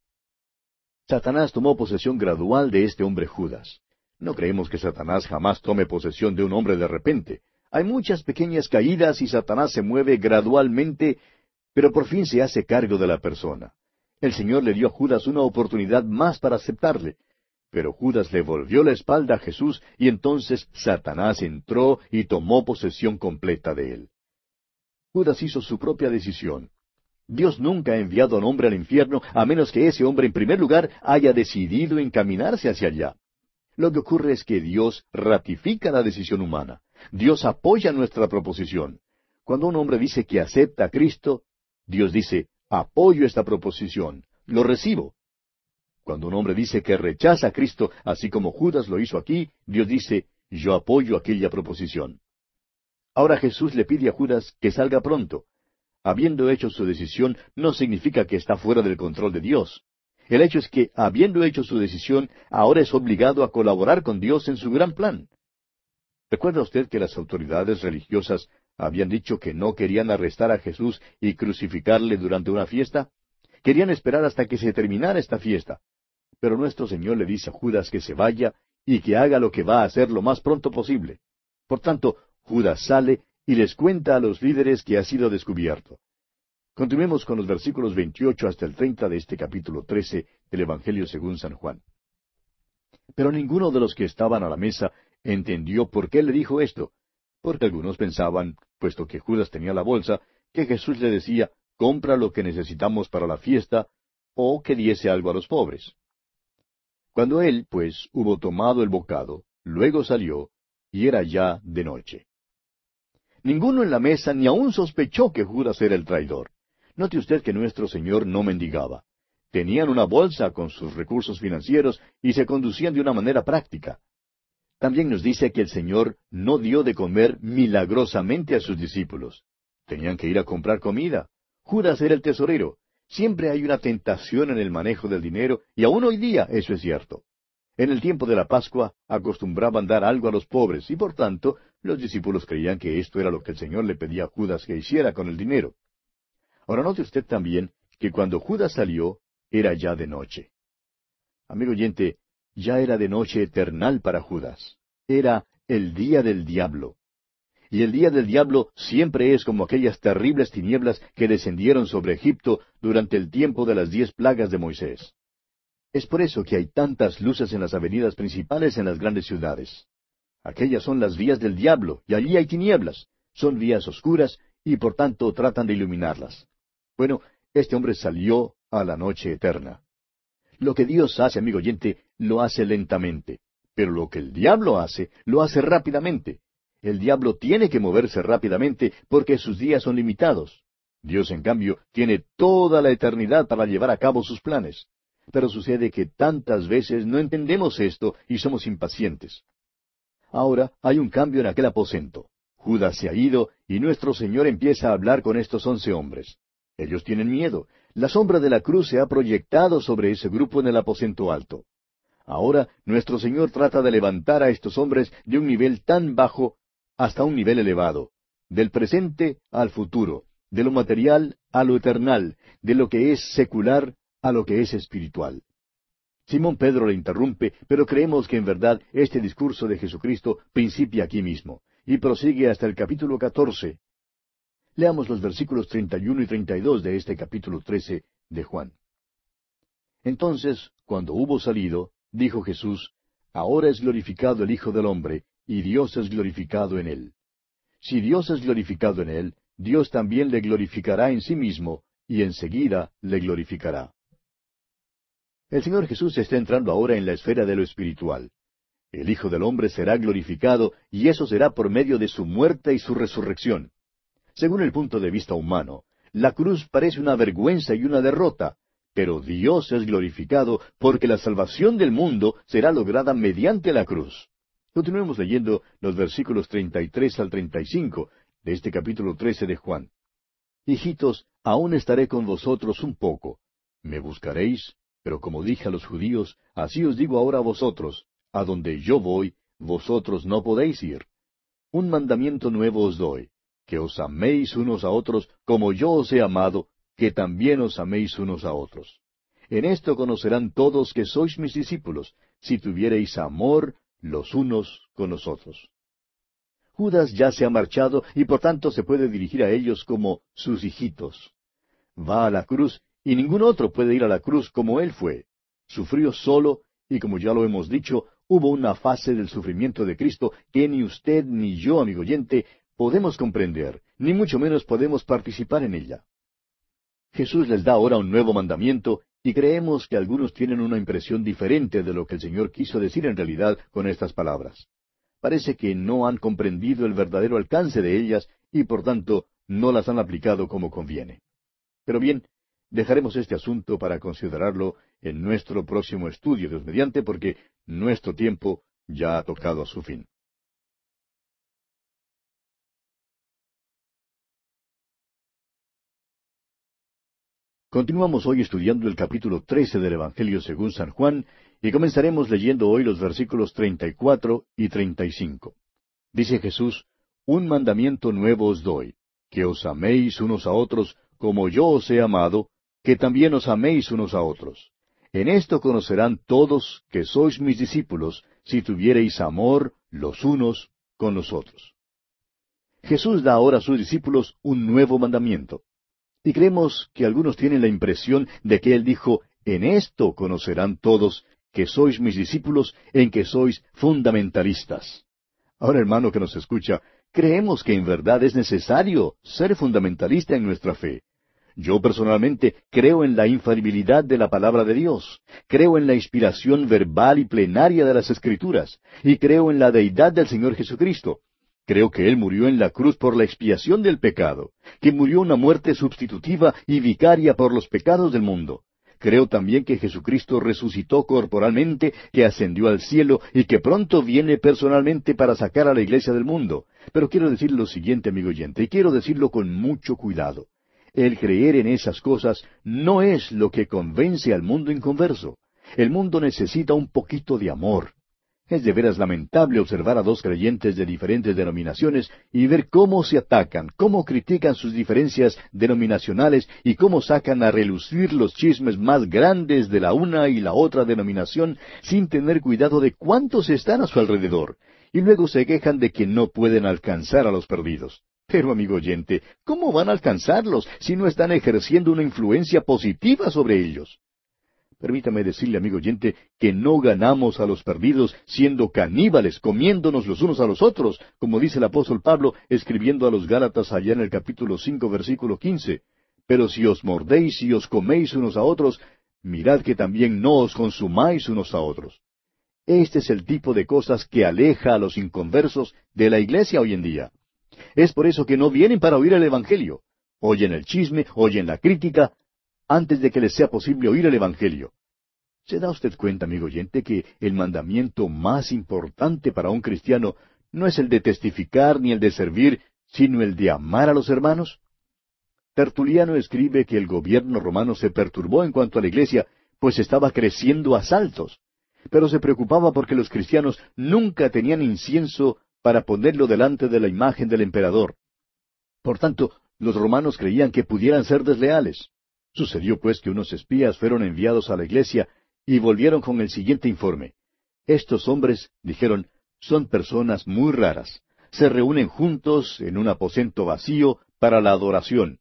Speaker 1: Satanás tomó posesión gradual de este hombre Judas. No creemos que Satanás jamás tome posesión de un hombre de repente. Hay muchas pequeñas caídas y Satanás se mueve gradualmente, pero por fin se hace cargo de la persona. El Señor le dio a Judas una oportunidad más para aceptarle. Pero Judas le volvió la espalda a Jesús y entonces Satanás entró y tomó posesión completa de él. Judas hizo su propia decisión. Dios nunca ha enviado a un hombre al infierno a menos que ese hombre en primer lugar haya decidido encaminarse hacia allá. Lo que ocurre es que Dios ratifica la decisión humana. Dios apoya nuestra proposición. Cuando un hombre dice que acepta a Cristo, Dios dice, apoyo esta proposición, lo recibo. Cuando un hombre dice que rechaza a Cristo, así como Judas lo hizo aquí, Dios dice, yo apoyo aquella proposición. Ahora Jesús le pide a Judas que salga pronto. Habiendo hecho su decisión, no significa que está fuera del control de Dios. El hecho es que, habiendo hecho su decisión, ahora es obligado a colaborar con Dios en su gran plan. ¿Recuerda usted que las autoridades religiosas habían dicho que no querían arrestar a Jesús y crucificarle durante una fiesta? Querían esperar hasta que se terminara esta fiesta. Pero nuestro Señor le dice a Judas que se vaya y que haga lo que va a hacer lo más pronto posible. Por tanto, Judas sale y les cuenta a los líderes que ha sido descubierto. Continuemos con los versículos 28 hasta el 30 de este capítulo 13 del Evangelio según San Juan. Pero ninguno de los que estaban a la mesa entendió por qué le dijo esto, porque algunos pensaban, puesto que Judas tenía la bolsa, que Jesús le decía, compra lo que necesitamos para la fiesta, o que diese algo a los pobres. Cuando él, pues, hubo tomado el bocado, luego salió, y era ya de noche. Ninguno en la mesa ni aun sospechó que Judas era el traidor. Note usted que nuestro Señor no mendigaba. Tenían una bolsa con sus recursos financieros y se conducían de una manera práctica. También nos dice que el Señor no dio de comer milagrosamente a sus discípulos. Tenían que ir a comprar comida. Judas era el tesorero. Siempre hay una tentación en el manejo del dinero, y aún hoy día eso es cierto. En el tiempo de la Pascua acostumbraban dar algo a los pobres, y por tanto los discípulos creían que esto era lo que el Señor le pedía a Judas que hiciera con el dinero. Ahora note usted también que cuando Judas salió, era ya de noche. Amigo oyente, ya era de noche eternal para Judas. Era el día del diablo. Y el día del diablo siempre es como aquellas terribles tinieblas que descendieron sobre Egipto durante el tiempo de las 10 plagas de Moisés. Es por eso que hay tantas luces en las avenidas principales en las grandes ciudades. Aquellas son las vías del diablo, y allí hay tinieblas. Son vías oscuras, y por tanto tratan de iluminarlas. Bueno, este hombre salió a la noche eterna. Lo que Dios hace, amigo oyente, lo hace lentamente. Pero lo que el diablo hace, lo hace rápidamente. El diablo tiene que moverse rápidamente porque sus días son limitados. Dios, en cambio, tiene toda la eternidad para llevar a cabo sus planes. Pero sucede que tantas veces no entendemos esto y somos impacientes. Ahora hay un cambio en aquel aposento. Judas se ha ido y nuestro Señor empieza a hablar con estos 11 hombres. Ellos tienen miedo. La sombra de la cruz se ha proyectado sobre ese grupo en el aposento alto. Ahora nuestro Señor trata de levantar a estos hombres de un nivel tan bajo hasta un nivel elevado, del presente al futuro, de lo material a lo eternal, de lo que es secular a lo que es espiritual. Simón Pedro le interrumpe, pero creemos que en verdad este discurso de Jesucristo principia aquí mismo, y prosigue hasta el capítulo 14. Leamos los versículos 31 y 32 de este capítulo 13 de Juan. Entonces, cuando hubo salido, dijo Jesús, Ahora es glorificado el Hijo del Hombre, y Dios es glorificado en él. Si Dios es glorificado en él, Dios también le glorificará en sí mismo, y enseguida le glorificará. El Señor Jesús está entrando ahora en la esfera de lo espiritual. El Hijo del Hombre será glorificado, y eso será por medio de su muerte y su resurrección. Según el punto de vista humano, la cruz parece una vergüenza y una derrota, pero Dios es glorificado porque la salvación del mundo será lograda mediante la cruz. Continuemos leyendo los versículos 33 al 35 de este capítulo 13 de Juan. Hijitos, aún estaré con vosotros un poco. Me buscaréis, pero como dije a los judíos, así os digo ahora a vosotros, a donde yo voy, vosotros no podéis ir. Un mandamiento nuevo os doy, que os améis unos a otros como yo os he amado, que también os améis unos a otros. En esto conocerán todos que sois mis discípulos, si tuviereis amor los unos con los otros. Judas ya se ha marchado y por tanto se puede dirigir a ellos como sus hijitos. Va a la cruz y ningún otro puede ir a la cruz como él fue. Sufrió solo y como ya lo hemos dicho, hubo una fase del sufrimiento de Cristo que ni usted ni yo, amigo oyente, podemos comprender, ni mucho menos podemos participar en ella. Jesús les da ahora un nuevo mandamiento y creemos que algunos tienen una impresión diferente de lo que el Señor quiso decir en realidad con estas palabras. Parece que no han comprendido el verdadero alcance de ellas y por tanto no las han aplicado como conviene. Pero bien, dejaremos este asunto para considerarlo en nuestro próximo estudio, Dios mediante, porque nuestro tiempo ya ha tocado a su fin. Continuamos hoy estudiando el capítulo 13 del Evangelio según San Juan, y comenzaremos leyendo hoy los versículos 34 y 35. Dice Jesús, Un mandamiento nuevo os doy, que os améis unos a otros como yo os he amado, que también os améis unos a otros. En esto conocerán todos que sois mis discípulos, si tuviereis amor los unos con los otros. Jesús da ahora a sus discípulos un nuevo mandamiento. Y creemos que algunos tienen la impresión de que Él dijo, En esto conocerán todos que sois mis discípulos, en que sois fundamentalistas. Ahora, hermano que nos escucha, creemos que en verdad es necesario ser fundamentalista en nuestra fe. Yo personalmente creo en la infalibilidad de la palabra de Dios, creo en la inspiración verbal y plenaria de las Escrituras, y creo en la deidad del Señor Jesucristo. Creo que Él murió en la cruz por la expiación del pecado, que murió una muerte sustitutiva y vicaria por los pecados del mundo. Creo también que Jesucristo resucitó corporalmente, que ascendió al cielo y que pronto viene personalmente para sacar a la iglesia del mundo. Pero quiero decir lo siguiente, amigo oyente, y quiero decirlo con mucho cuidado. El creer en esas cosas no es lo que convence al mundo inconverso. El mundo necesita un poquito de amor. Es de veras lamentable observar a dos creyentes de diferentes denominaciones y ver cómo se atacan, cómo critican sus diferencias denominacionales y cómo sacan a relucir los chismes más grandes de la una y la otra denominación sin tener cuidado de cuántos están a su alrededor. Y luego se quejan de que no pueden alcanzar a los perdidos. Pero, amigo oyente, ¿cómo van a alcanzarlos si no están ejerciendo una influencia positiva sobre ellos? Permítame decirle, amigo oyente, que no ganamos a los perdidos siendo caníbales, comiéndonos los unos a los otros, como dice el apóstol Pablo escribiendo a los Gálatas allá en el capítulo 5, versículo 15. Pero si os mordéis y os coméis unos a otros, mirad que también no os consumáis unos a otros. Este es el tipo de cosas que aleja a los inconversos de la iglesia hoy en día. Es por eso que no vienen para oír el Evangelio. Oyen el chisme, oyen la crítica, antes de que les sea posible oír el Evangelio. ¿Se da usted cuenta, amigo oyente, que el mandamiento más importante para un cristiano no es el de testificar ni el de servir, sino el de amar a los hermanos? Tertuliano escribe que el gobierno romano se perturbó en cuanto a la iglesia, pues estaba creciendo a saltos. Pero se preocupaba porque los cristianos nunca tenían incienso para ponerlo delante de la imagen del emperador. Por tanto, los romanos creían que pudieran ser desleales. Sucedió pues que unos espías fueron enviados a la iglesia y volvieron con el siguiente informe. Estos hombres, dijeron, son personas muy raras. Se reúnen juntos en un aposento vacío para la adoración.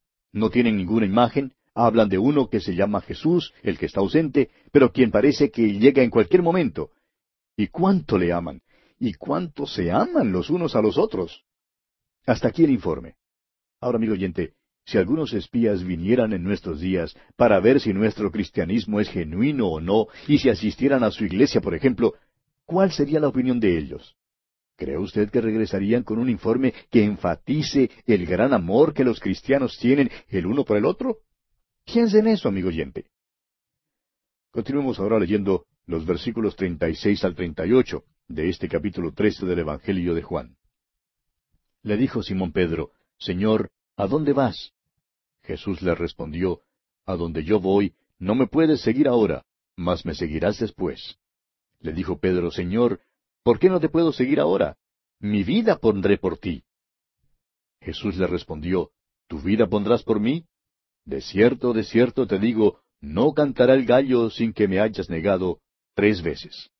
Speaker 1: No tienen ninguna imagen, hablan de uno que se llama Jesús, el que está ausente, pero quien parece que llega en cualquier momento. ¿Y cuánto le aman? ¿Y cuánto se aman los unos a los otros? Hasta aquí el informe. Ahora, amigo oyente, si algunos espías vinieran en nuestros días para ver si nuestro cristianismo es genuino o no, y si asistieran a su iglesia, por ejemplo, ¿cuál sería la opinión de ellos? ¿Cree usted que regresarían con un informe que enfatice el gran amor que los cristianos tienen el uno por el otro? Piense en eso, amigo oyente. Continuemos ahora leyendo los versículos 36 al 38 de este capítulo 13 del Evangelio de Juan. Le dijo Simón Pedro, Señor, ¿a dónde vas? Jesús le respondió, A donde yo voy, no me puedes seguir ahora, mas me seguirás después. Le dijo Pedro, Señor, ¿por qué no te puedo seguir ahora? Mi vida pondré por ti. Jesús le respondió, ¿Tu vida pondrás por mí? De cierto te digo, no cantará el gallo sin que me hayas negado 3 veces.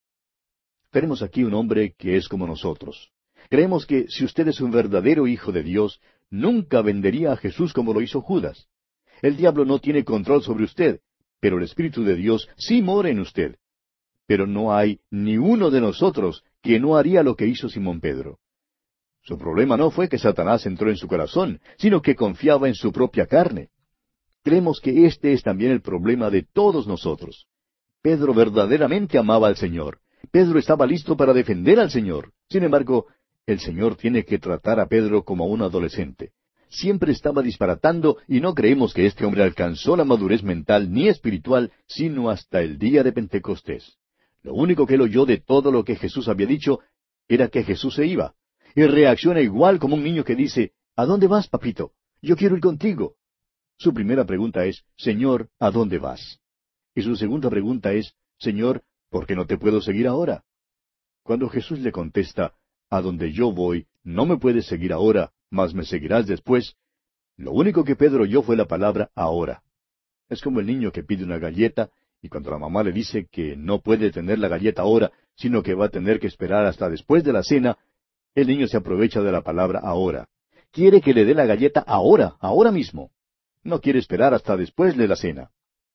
Speaker 1: Tenemos aquí un hombre que es como nosotros. Creemos que si usted es un verdadero hijo de Dios, nunca vendería a Jesús como lo hizo Judas. El diablo no tiene control sobre usted, pero el Espíritu de Dios sí mora en usted. Pero no hay ni uno de nosotros que no haría lo que hizo Simón Pedro. Su problema no fue que Satanás entró en su corazón, sino que confiaba en su propia carne. Creemos que este es también el problema de todos nosotros. Pedro verdaderamente amaba al Señor. Pedro estaba listo para defender al Señor. Sin embargo, el Señor tiene que tratar a Pedro como a un adolescente. Siempre estaba disparatando y no creemos que este hombre alcanzó la madurez mental ni espiritual sino hasta el día de Pentecostés. Lo único que él oyó de todo lo que Jesús había dicho era que Jesús se iba. Y reacciona igual como un niño que dice, ¿A dónde vas, papito? Yo quiero ir contigo. Su primera pregunta es, Señor, ¿a dónde vas? Y su segunda pregunta es, Señor, ¿por qué no te puedo seguir ahora? Cuando Jesús le contesta, A donde yo voy, no me puedes seguir ahora, mas me seguirás después, lo único que Pedro oyó fue la palabra ahora. Es como el niño que pide una galleta, y cuando la mamá le dice que no puede tener la galleta ahora, sino que va a tener que esperar hasta después de la cena, el niño se aprovecha de la palabra ahora. Quiere que le dé la galleta ahora, ahora mismo. No quiere esperar hasta después de la cena.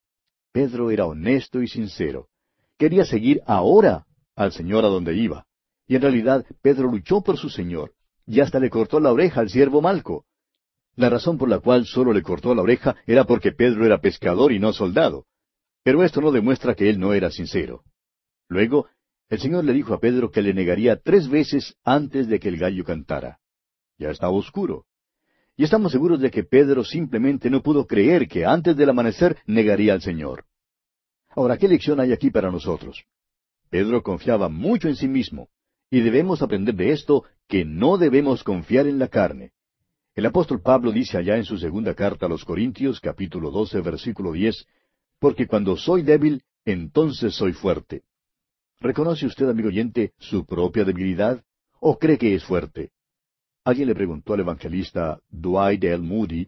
Speaker 1: Pedro era honesto y sincero. Quería seguir ahora al Señor a donde iba. Y en realidad Pedro luchó por su Señor, y hasta le cortó la oreja al siervo Malco. La razón por la cual solo le cortó la oreja era porque Pedro era pescador y no soldado. Pero esto no demuestra que él no era sincero. Luego, el Señor le dijo a Pedro que le negaría 3 veces antes de que el gallo cantara. Ya estaba oscuro. Y estamos seguros de que Pedro simplemente no pudo creer que antes del amanecer negaría al Señor. Ahora, ¿qué lección hay aquí para nosotros? Pedro confiaba mucho en sí mismo, y debemos aprender de esto que no debemos confiar en la carne. El apóstol Pablo dice allá en su segunda carta a los Corintios, capítulo 12, versículo 10, Porque cuando soy débil, entonces soy fuerte. ¿Reconoce usted, amigo oyente, su propia debilidad? ¿O cree que es fuerte? Alguien le preguntó al evangelista Dwight L. Moody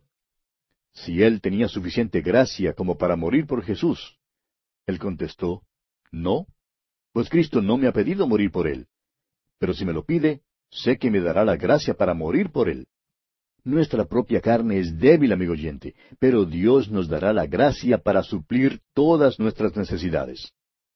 Speaker 1: si él tenía suficiente gracia como para morir por Jesús. Él contestó, no, pues Cristo no me ha pedido morir por él. Pero si me lo pide, sé que me dará la gracia para morir por él. Nuestra propia carne es débil, amigo oyente, pero Dios nos dará la gracia para suplir todas nuestras necesidades.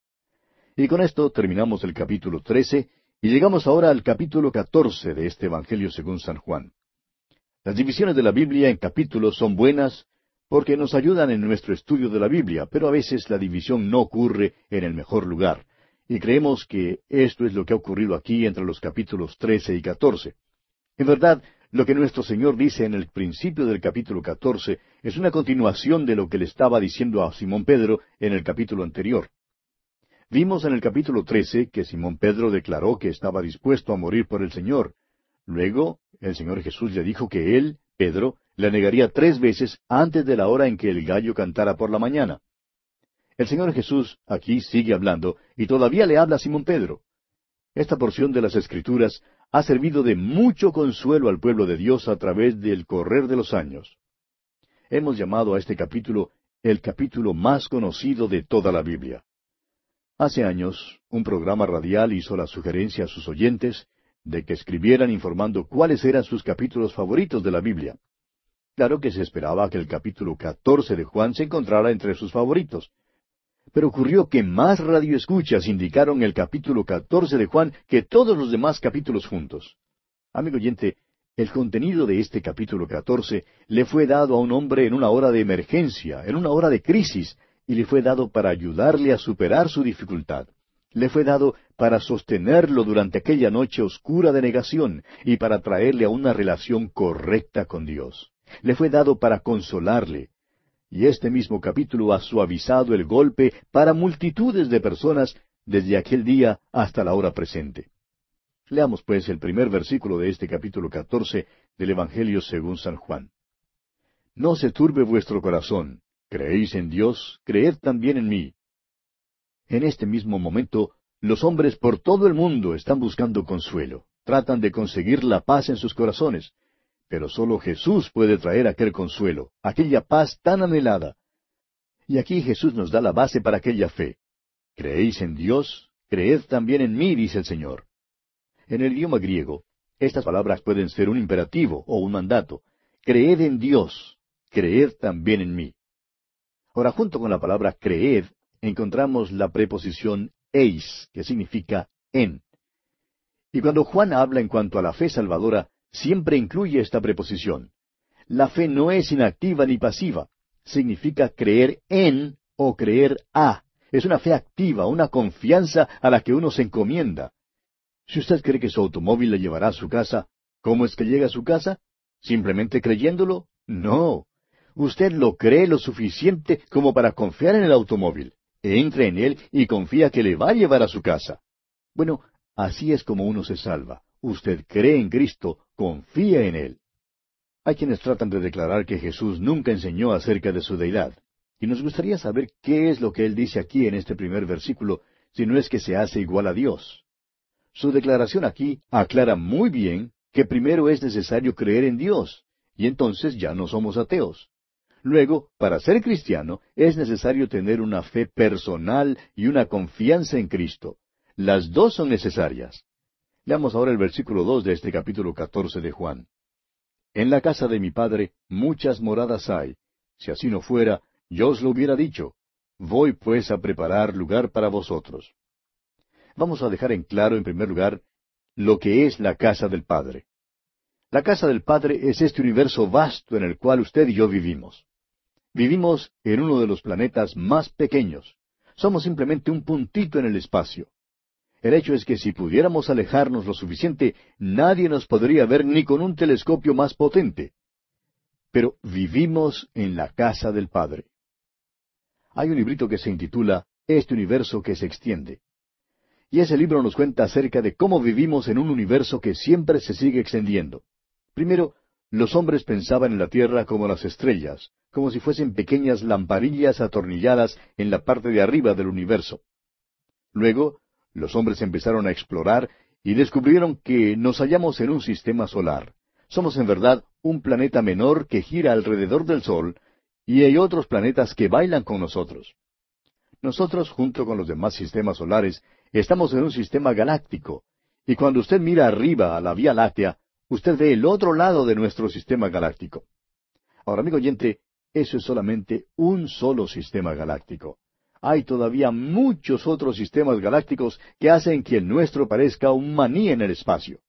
Speaker 1: Y con esto terminamos el capítulo 13 y llegamos ahora al capítulo 14 de este Evangelio según San Juan. Las divisiones de la Biblia en capítulos son buenas porque nos ayudan en nuestro estudio de la Biblia, pero a veces la división no ocurre en el mejor lugar. Y creemos que esto es lo que ha ocurrido aquí entre los capítulos 13 y 14. En verdad, lo que nuestro Señor dice en el principio del capítulo 14 es una continuación de lo que le estaba diciendo a Simón Pedro en el capítulo anterior. Vimos en el capítulo 13 que Simón Pedro declaró que estaba dispuesto a morir por el Señor. Luego, el Señor Jesús le dijo que él, Pedro, le negaría 3 veces antes de la hora en que el gallo cantara por la mañana. El Señor Jesús aquí sigue hablando y todavía le habla a Simón Pedro. Esta porción de las Escrituras ha servido de mucho consuelo al pueblo de Dios a través del correr de los años. Hemos llamado a este capítulo el capítulo más conocido de toda la Biblia. Hace años, un programa radial hizo la sugerencia a sus oyentes de que escribieran informando cuáles eran sus capítulos favoritos de la Biblia. Claro que se esperaba que el capítulo 14 de Juan se encontrara entre sus favoritos. Pero ocurrió que más radioescuchas indicaron el capítulo 14 de Juan que todos los demás capítulos juntos. Amigo oyente, el contenido de este capítulo 14 le fue dado a un hombre en una hora de emergencia, en una hora de crisis, y le fue dado para ayudarle a superar su dificultad. Le fue dado para sostenerlo durante aquella noche oscura de negación y para traerle a una relación correcta con Dios. Le fue dado para consolarle. Y este mismo capítulo ha suavizado el golpe para multitudes de personas desde aquel día hasta la hora presente. Leamos pues el primer versículo de este capítulo 14 del Evangelio según San Juan. No se turbe vuestro corazón. ¿Creéis en Dios? Creed también en mí. En este mismo momento, los hombres por todo el mundo están buscando consuelo. Tratan de conseguir la paz en sus corazones. Pero solo Jesús puede traer aquel consuelo, aquella paz tan anhelada. Y aquí Jesús nos da la base para aquella fe. ¿Creéis en Dios? Creed también en mí, dice el Señor. En el idioma griego, estas palabras pueden ser un imperativo o un mandato. Creed en Dios, creed también en mí. Ahora, junto con la palabra creed, encontramos la preposición eis, que significa en. Y cuando Juan habla en cuanto a la fe salvadora, siempre incluye esta preposición. La fe no es inactiva ni pasiva. Significa creer en o creer a. Es una fe activa, una confianza a la que uno se encomienda. Si usted cree que su automóvil le llevará a su casa, ¿cómo es que llega a su casa? ¿Simplemente creyéndolo? No. Usted lo cree lo suficiente como para confiar en el automóvil. Entra en él y confía que le va a llevar a su casa. Bueno, así es como uno se salva. Usted cree en Cristo, confía en Él. Hay quienes tratan de declarar que Jesús nunca enseñó acerca de su deidad. Y nos gustaría saber qué es lo que Él dice aquí en este primer versículo, si no es que se hace igual a Dios. Su declaración aquí aclara muy bien que primero es necesario creer en Dios, y entonces ya no somos ateos. Luego, para ser cristiano, es necesario tener una fe personal y una confianza en Cristo. Las dos son necesarias. Leamos ahora el versículo 2 de este capítulo 14 de Juan. En la casa de mi Padre muchas moradas hay. Si así no fuera, yo os lo hubiera dicho. Voy pues a preparar lugar para vosotros. Vamos a dejar en claro, en primer lugar, lo que es la casa del Padre. La casa del Padre es este universo vasto en el cual usted y yo vivimos. Vivimos en uno de los planetas más pequeños. Somos simplemente un puntito en el espacio. El hecho es que si pudiéramos alejarnos lo suficiente, nadie nos podría ver ni con un telescopio más potente. Pero vivimos en la casa del Padre. Hay un librito que se intitula Este universo que se extiende. Y ese libro nos cuenta acerca de cómo vivimos en un universo que siempre se sigue extendiendo. Primero, los hombres pensaban en la Tierra como las estrellas, como si fuesen pequeñas lamparillas atornilladas en la parte de arriba del universo. Luego, los hombres empezaron a explorar y descubrieron que nos hallamos en un sistema solar. Somos en verdad un planeta menor que gira alrededor del Sol, y hay otros planetas que bailan con nosotros. Nosotros, junto con los demás sistemas solares, estamos en un sistema galáctico, y cuando usted mira arriba a la Vía Láctea, usted ve el otro lado de nuestro sistema galáctico. Ahora, amigo oyente, eso es solamente un solo sistema galáctico. Hay todavía muchos otros sistemas galácticos que hacen que el nuestro parezca un maní en el espacio.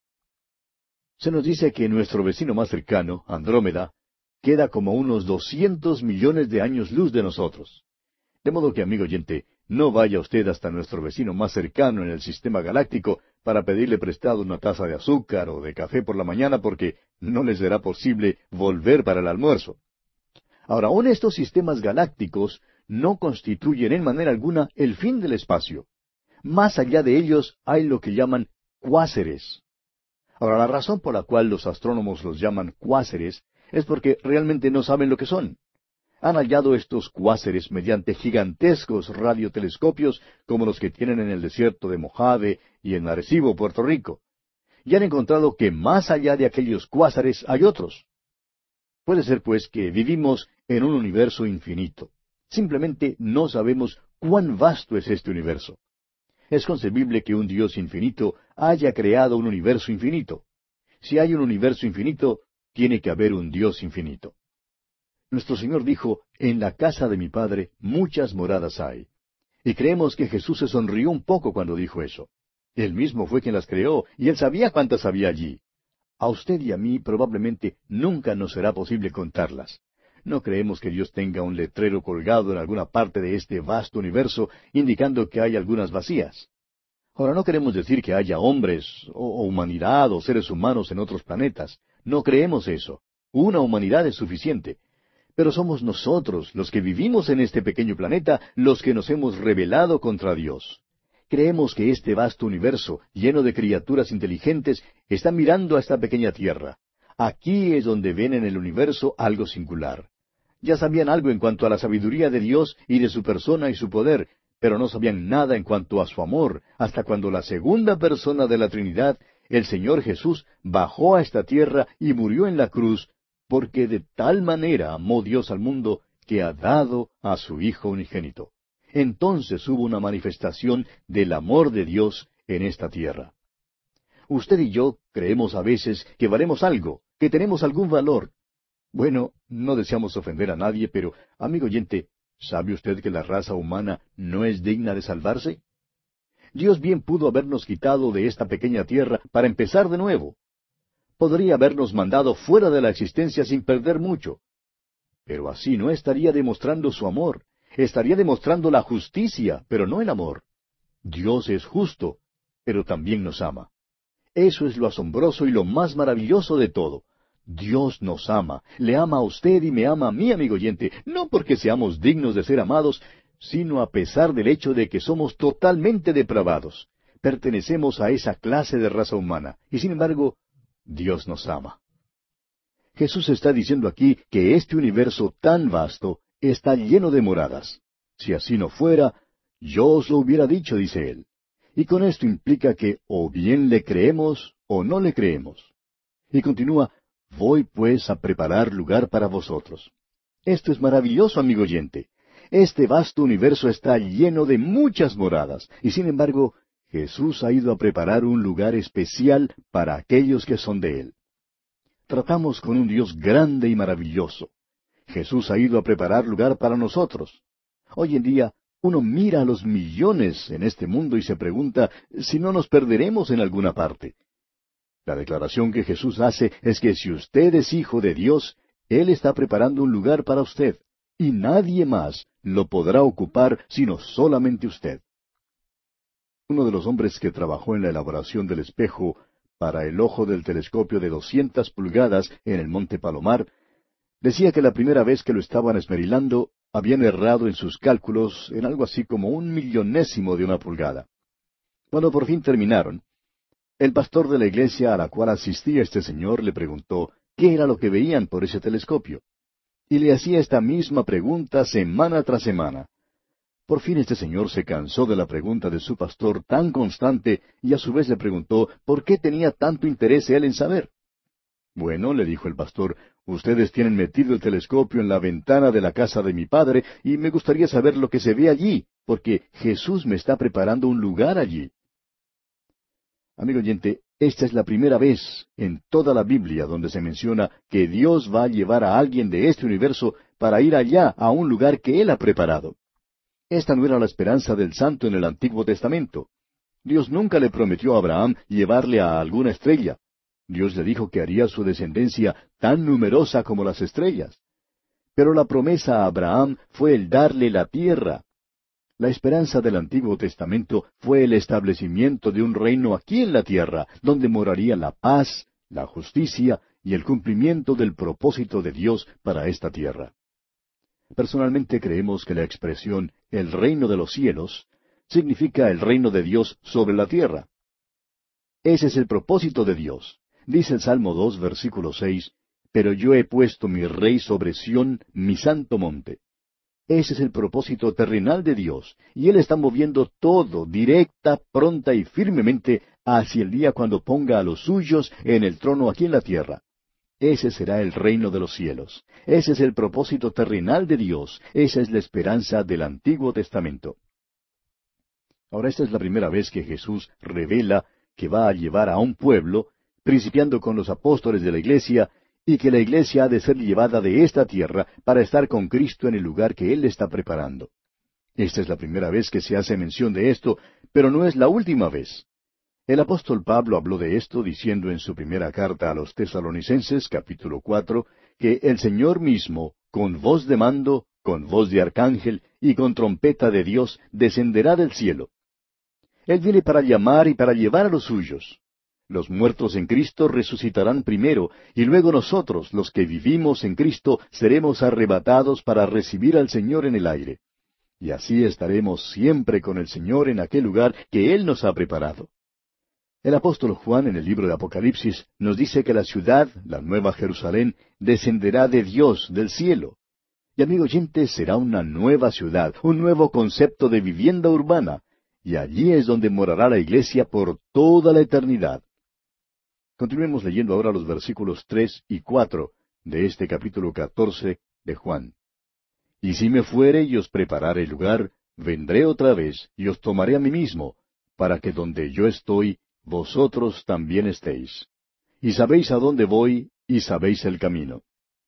Speaker 1: Se nos dice que nuestro vecino más cercano, Andrómeda, queda como unos 200 millones de años luz de nosotros. De modo que, amigo oyente, no vaya usted hasta nuestro vecino más cercano en el sistema galáctico para pedirle prestado una taza de azúcar o de café por la mañana porque no le será posible volver para el almuerzo. Ahora, aún estos sistemas galácticos no constituyen en manera alguna el fin del espacio. Más allá de ellos hay lo que llaman cuásares. Ahora, la razón por la cual los astrónomos los llaman cuásares es porque realmente no saben lo que son. Han hallado estos cuásares mediante gigantescos radiotelescopios como los que tienen en el desierto de Mojave y en Arecibo, Puerto Rico. Y han encontrado que más allá de aquellos cuásares hay otros. Puede ser, pues, que vivimos en un universo infinito. Simplemente no sabemos cuán vasto es este universo. Es concebible que un Dios infinito haya creado un universo infinito. Si hay un universo infinito, tiene que haber un Dios infinito. Nuestro Señor dijo, en la casa de mi Padre muchas moradas hay. Y creemos que Jesús se sonrió un poco cuando dijo eso. Él mismo fue quien las creó, y Él sabía cuántas había allí. A usted y a mí probablemente nunca nos será posible contarlas. No creemos que Dios tenga un letrero colgado en alguna parte de este vasto universo indicando que hay algunas vacías. Ahora, no queremos decir que haya hombres, o humanidad, o seres humanos en otros planetas. No creemos eso. Una humanidad es suficiente. Pero somos nosotros, los que vivimos en este pequeño planeta, los que nos hemos rebelado contra Dios. Creemos que este vasto universo, lleno de criaturas inteligentes, está mirando a esta pequeña tierra. Aquí es donde ven en el universo algo singular. Ya sabían algo en cuanto a la sabiduría de Dios y de su persona y su poder, pero no sabían nada en cuanto a su amor, hasta cuando la segunda persona de la Trinidad, el Señor Jesús, bajó a esta tierra y murió en la cruz, porque de tal manera amó Dios al mundo que ha dado a su Hijo unigénito. Entonces hubo una manifestación del amor de Dios en esta tierra. Usted y yo creemos a veces que valemos algo, que tenemos algún valor. Bueno, no deseamos ofender a nadie, pero, amigo oyente, ¿sabe usted que la raza humana no es digna de salvarse? Dios bien pudo habernos quitado de esta pequeña tierra para empezar de nuevo. Podría habernos mandado fuera de la existencia sin perder mucho. Pero así no estaría demostrando su amor. Estaría demostrando la justicia, pero no el amor. Dios es justo, pero también nos ama. Eso es lo asombroso y lo más maravilloso de todo. Dios nos ama, le ama a usted y me ama a mí, amigo oyente, no porque seamos dignos de ser amados, sino a pesar del hecho de que somos totalmente depravados. Pertenecemos a esa clase de raza humana, y sin embargo, Dios nos ama. Jesús está diciendo aquí que este universo tan vasto está lleno de moradas. Si así no fuera, yo os lo hubiera dicho, dice él. Y con esto implica que o bien le creemos o no le creemos. Y continúa, voy pues a preparar lugar para vosotros. Esto es maravilloso, amigo oyente. Este vasto universo está lleno de muchas moradas, y sin embargo, Jesús ha ido a preparar un lugar especial para aquellos que son de Él. Tratamos con un Dios grande y maravilloso. Jesús ha ido a preparar lugar para nosotros. Hoy en día, uno mira a los millones en este mundo y se pregunta si no nos perderemos en alguna parte. La declaración que Jesús hace es que si usted es hijo de Dios, Él está preparando un lugar para usted, y nadie más lo podrá ocupar sino solamente usted. Uno de los hombres que trabajó en la elaboración del espejo para el ojo del telescopio de 200 pulgadas en el Monte Palomar, decía que la primera vez que lo estaban esmerilando, habían errado en sus cálculos en algo así como 1/1000º de una pulgada. Cuando por fin terminaron, el pastor de la iglesia a la cual asistía este señor le preguntó qué era lo que veían por ese telescopio. y le hacía esta misma pregunta semana tras semana. Por fin este señor se cansó de la pregunta de su pastor tan constante y a su vez le preguntó por qué tenía tanto interés él en saber. Bueno, le dijo el pastor, ustedes tienen metido el telescopio en la ventana de la casa de mi padre y me gustaría saber lo que se ve allí, porque Jesús me está preparando un lugar allí. Amigo oyente, esta es la primera vez en toda la Biblia donde se menciona que Dios va a llevar a alguien de este universo para ir allá a un lugar que Él ha preparado. Esta no era la esperanza del santo en el Antiguo Testamento. Dios nunca le prometió a Abraham llevarle a alguna estrella. Dios le dijo que haría su descendencia tan numerosa como las estrellas. Pero la promesa a Abraham fue el darle la tierra. La esperanza del Antiguo Testamento fue el establecimiento de un reino aquí en la tierra, donde moraría la paz, la justicia y el cumplimiento del propósito de Dios para esta tierra. Personalmente creemos que la expresión el reino de los cielos significa el reino de Dios sobre la tierra. Ese es el propósito de Dios. Dice el Salmo 2, versículo 6, pero yo he puesto mi rey sobre Sión, mi santo monte. Ese es el propósito terrenal de Dios, y Él está moviendo todo directa, pronta y firmemente hacia el día cuando ponga a los suyos en el trono aquí en la tierra. Ese será el reino de los cielos. Ese es el propósito terrenal de Dios. Esa es la esperanza del Antiguo Testamento. Ahora, esta es la primera vez que Jesús revela que va a llevar a un pueblo, principiando con los apóstoles de la iglesia, y que la iglesia ha de ser llevada de esta tierra para estar con Cristo en el lugar que Él está preparando. Esta es la primera vez que se hace mención de esto, pero no es la última vez. El apóstol Pablo habló de esto diciendo en su primera carta a los Tesalonicenses, capítulo 4, que el Señor mismo, con voz de mando, con voz de arcángel y con trompeta de Dios, descenderá del cielo. Él viene para llamar y para llevar a los suyos. Los muertos en Cristo resucitarán primero, y luego nosotros, los que vivimos en Cristo, seremos arrebatados para recibir al Señor en el aire. Y así estaremos siempre con el Señor en aquel lugar que Él nos ha preparado. El apóstol Juan en el libro de Apocalipsis nos dice que la ciudad, la nueva Jerusalén, descenderá de Dios, del cielo. Y amigo oyente, será una nueva ciudad, un nuevo concepto de vivienda urbana, y allí es donde morará la iglesia por toda la eternidad. Continuemos leyendo ahora los versículos 3 y 4 de este capítulo 14 de Juan. Y si me fuere y os preparare lugar, vendré otra vez y os tomaré a mí mismo, para que donde yo estoy, vosotros también estéis. Y sabéis a dónde voy, y sabéis el camino.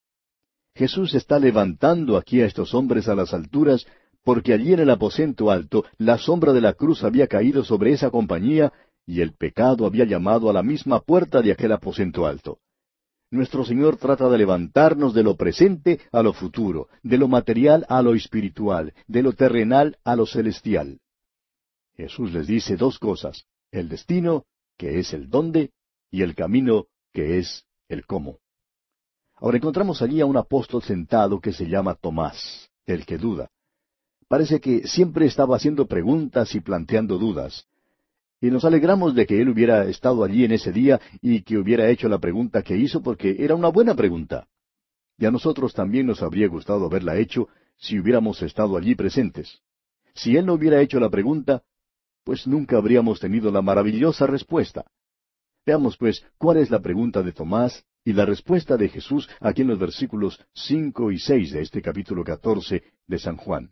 Speaker 1: Jesús está levantando aquí a estos hombres a las alturas, porque allí en el aposento alto la sombra de la cruz había caído sobre esa compañía, y el pecado había llamado a la misma puerta de aquel aposento alto. Nuestro Señor trata de levantarnos de lo presente a lo futuro, de lo material a lo espiritual, de lo terrenal a lo celestial. Jesús les dice dos cosas: el destino, que es el dónde, y el camino, que es el cómo. Ahora encontramos allí a un apóstol sentado que se llama Tomás, el que duda. Parece que siempre estaba haciendo preguntas y planteando dudas. Y nos alegramos de que él hubiera estado allí en ese día y que hubiera hecho la pregunta que hizo, porque era una buena pregunta. Y a nosotros también nos habría gustado haberla hecho si hubiéramos estado allí presentes. Si él no hubiera hecho la pregunta, pues nunca habríamos tenido la maravillosa respuesta. Veamos, pues, cuál es la pregunta de Tomás y la respuesta de Jesús aquí en los versículos 5 y 6 de este capítulo 14 de San Juan.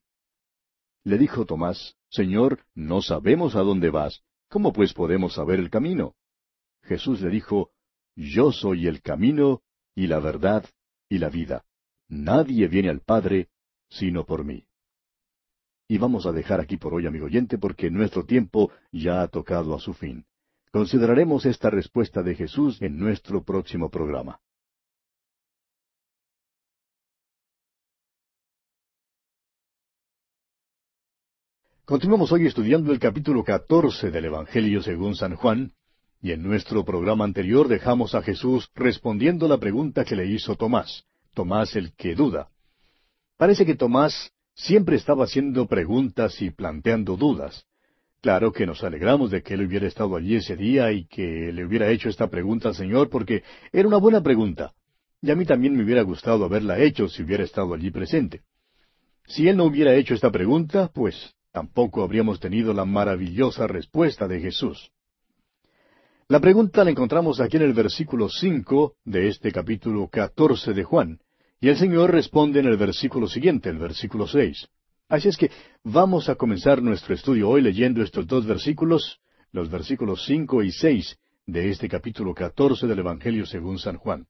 Speaker 1: Le dijo Tomás: Señor, no sabemos a dónde vas. ¿Cómo pues podemos saber el camino? Jesús le dijo: Yo soy el camino, y la verdad, y la vida. Nadie viene al Padre, sino por mí. Y vamos a dejar aquí por hoy, amigo oyente, porque nuestro tiempo ya ha tocado a su fin. Consideraremos esta respuesta de Jesús en nuestro próximo programa. Continuamos hoy estudiando el capítulo 14 del Evangelio según San Juan, y en nuestro programa anterior dejamos a Jesús respondiendo la pregunta que le hizo Tomás, Tomás el que duda. Parece que Tomás siempre estaba haciendo preguntas y planteando dudas. Claro que nos alegramos de que él hubiera estado allí ese día y que le hubiera hecho esta pregunta al Señor, porque era una buena pregunta. Y a mí también me hubiera gustado haberla hecho si hubiera estado allí presente. Si él no hubiera hecho esta pregunta, pues tampoco habríamos tenido la maravillosa respuesta de Jesús. La pregunta la encontramos aquí en el versículo 5 de este capítulo 14 de Juan, y el Señor responde en el versículo siguiente, el versículo 6. Así es que vamos a comenzar nuestro estudio hoy leyendo estos dos versículos, los versículos 5 y 6 de este capítulo 14 del Evangelio según San Juan.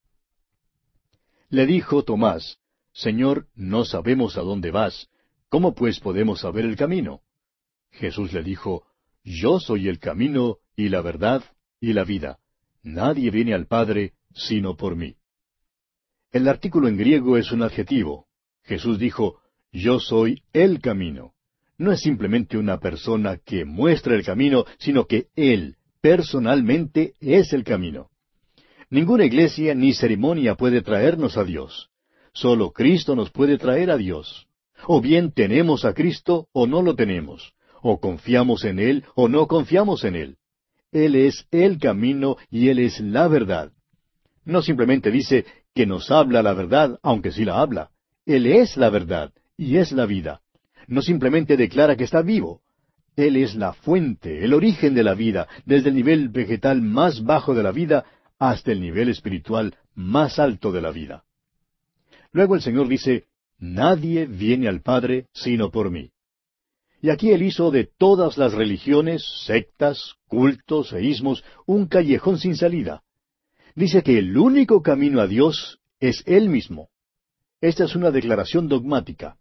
Speaker 1: Le dijo Tomás: Señor, no sabemos a dónde vas, ¿cómo pues podemos saber el camino? Jesús le dijo: Yo soy el camino y la verdad y la vida. Nadie viene al Padre sino por mí. El artículo en griego es un adjetivo. Jesús dijo: Yo soy el camino. No es simplemente una persona que muestra el camino, sino que Él, personalmente, es el camino. Ninguna iglesia ni ceremonia puede traernos a Dios. Solo Cristo nos puede traer a Dios. O bien tenemos a Cristo o no lo tenemos. O confiamos en Él o no confiamos en Él. Él es el camino y Él es la verdad. No simplemente dice que nos habla la verdad, aunque sí la habla. Él es la verdad y es la vida. No simplemente declara que está vivo. Él es la fuente, el origen de la vida, desde el nivel vegetal más bajo de la vida hasta el nivel espiritual más alto de la vida. Luego el Señor dice: Nadie viene al Padre sino por mí. Y aquí Él hizo de todas las religiones, sectas, cultos e ismos un callejón sin salida. Dice que el único camino a Dios es Él mismo. Esta es una declaración dogmática.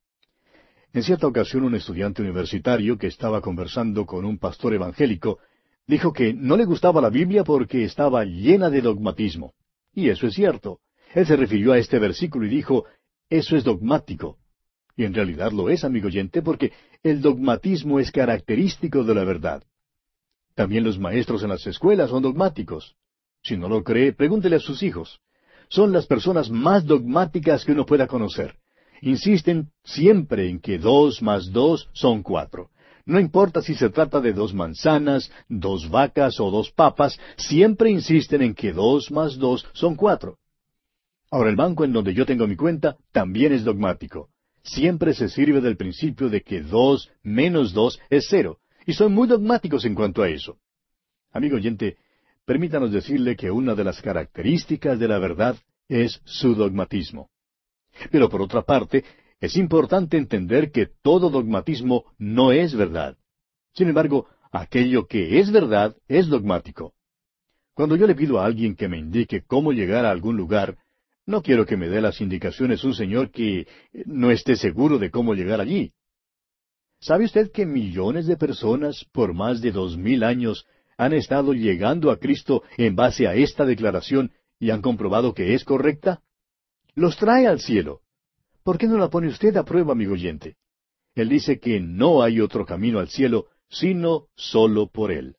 Speaker 1: En cierta ocasión un estudiante universitario que estaba conversando con un pastor evangélico dijo que no le gustaba la Biblia porque estaba llena de dogmatismo. Y eso es cierto. Él se refirió a este versículo y dijo: eso es dogmático. Y en realidad lo es, amigo oyente, porque el dogmatismo es característico de la verdad. También los maestros en las escuelas son dogmáticos. Si no lo cree, pregúntele a sus hijos. Son las personas más dogmáticas que uno pueda conocer. Insisten siempre en que 2 más 2 son 4. No importa si se trata de 2 manzanas, 2 vacas o 2 papas, siempre insisten en que 2 más 2 son 4. Ahora, el banco en donde yo tengo mi cuenta también es dogmático. Siempre se sirve del principio de que 2 menos 2 es 0, y son muy dogmáticos en cuanto a eso. Amigo oyente, permítanos decirle que una de las características de la verdad es su dogmatismo. Pero por otra parte, es importante entender que todo dogmatismo no es verdad. Sin embargo, aquello que es verdad es dogmático. Cuando yo le pido a alguien que me indique cómo llegar a algún lugar, no quiero que me dé las indicaciones un señor que no esté seguro de cómo llegar allí. ¿Sabe usted que millones de personas por más de 2000 años han estado llegando a Cristo en base a esta declaración y han comprobado que es correcta? Los trae al cielo. ¿Por qué no la pone usted a prueba, amigo oyente? Él dice que no hay otro camino al cielo, sino solo por Él.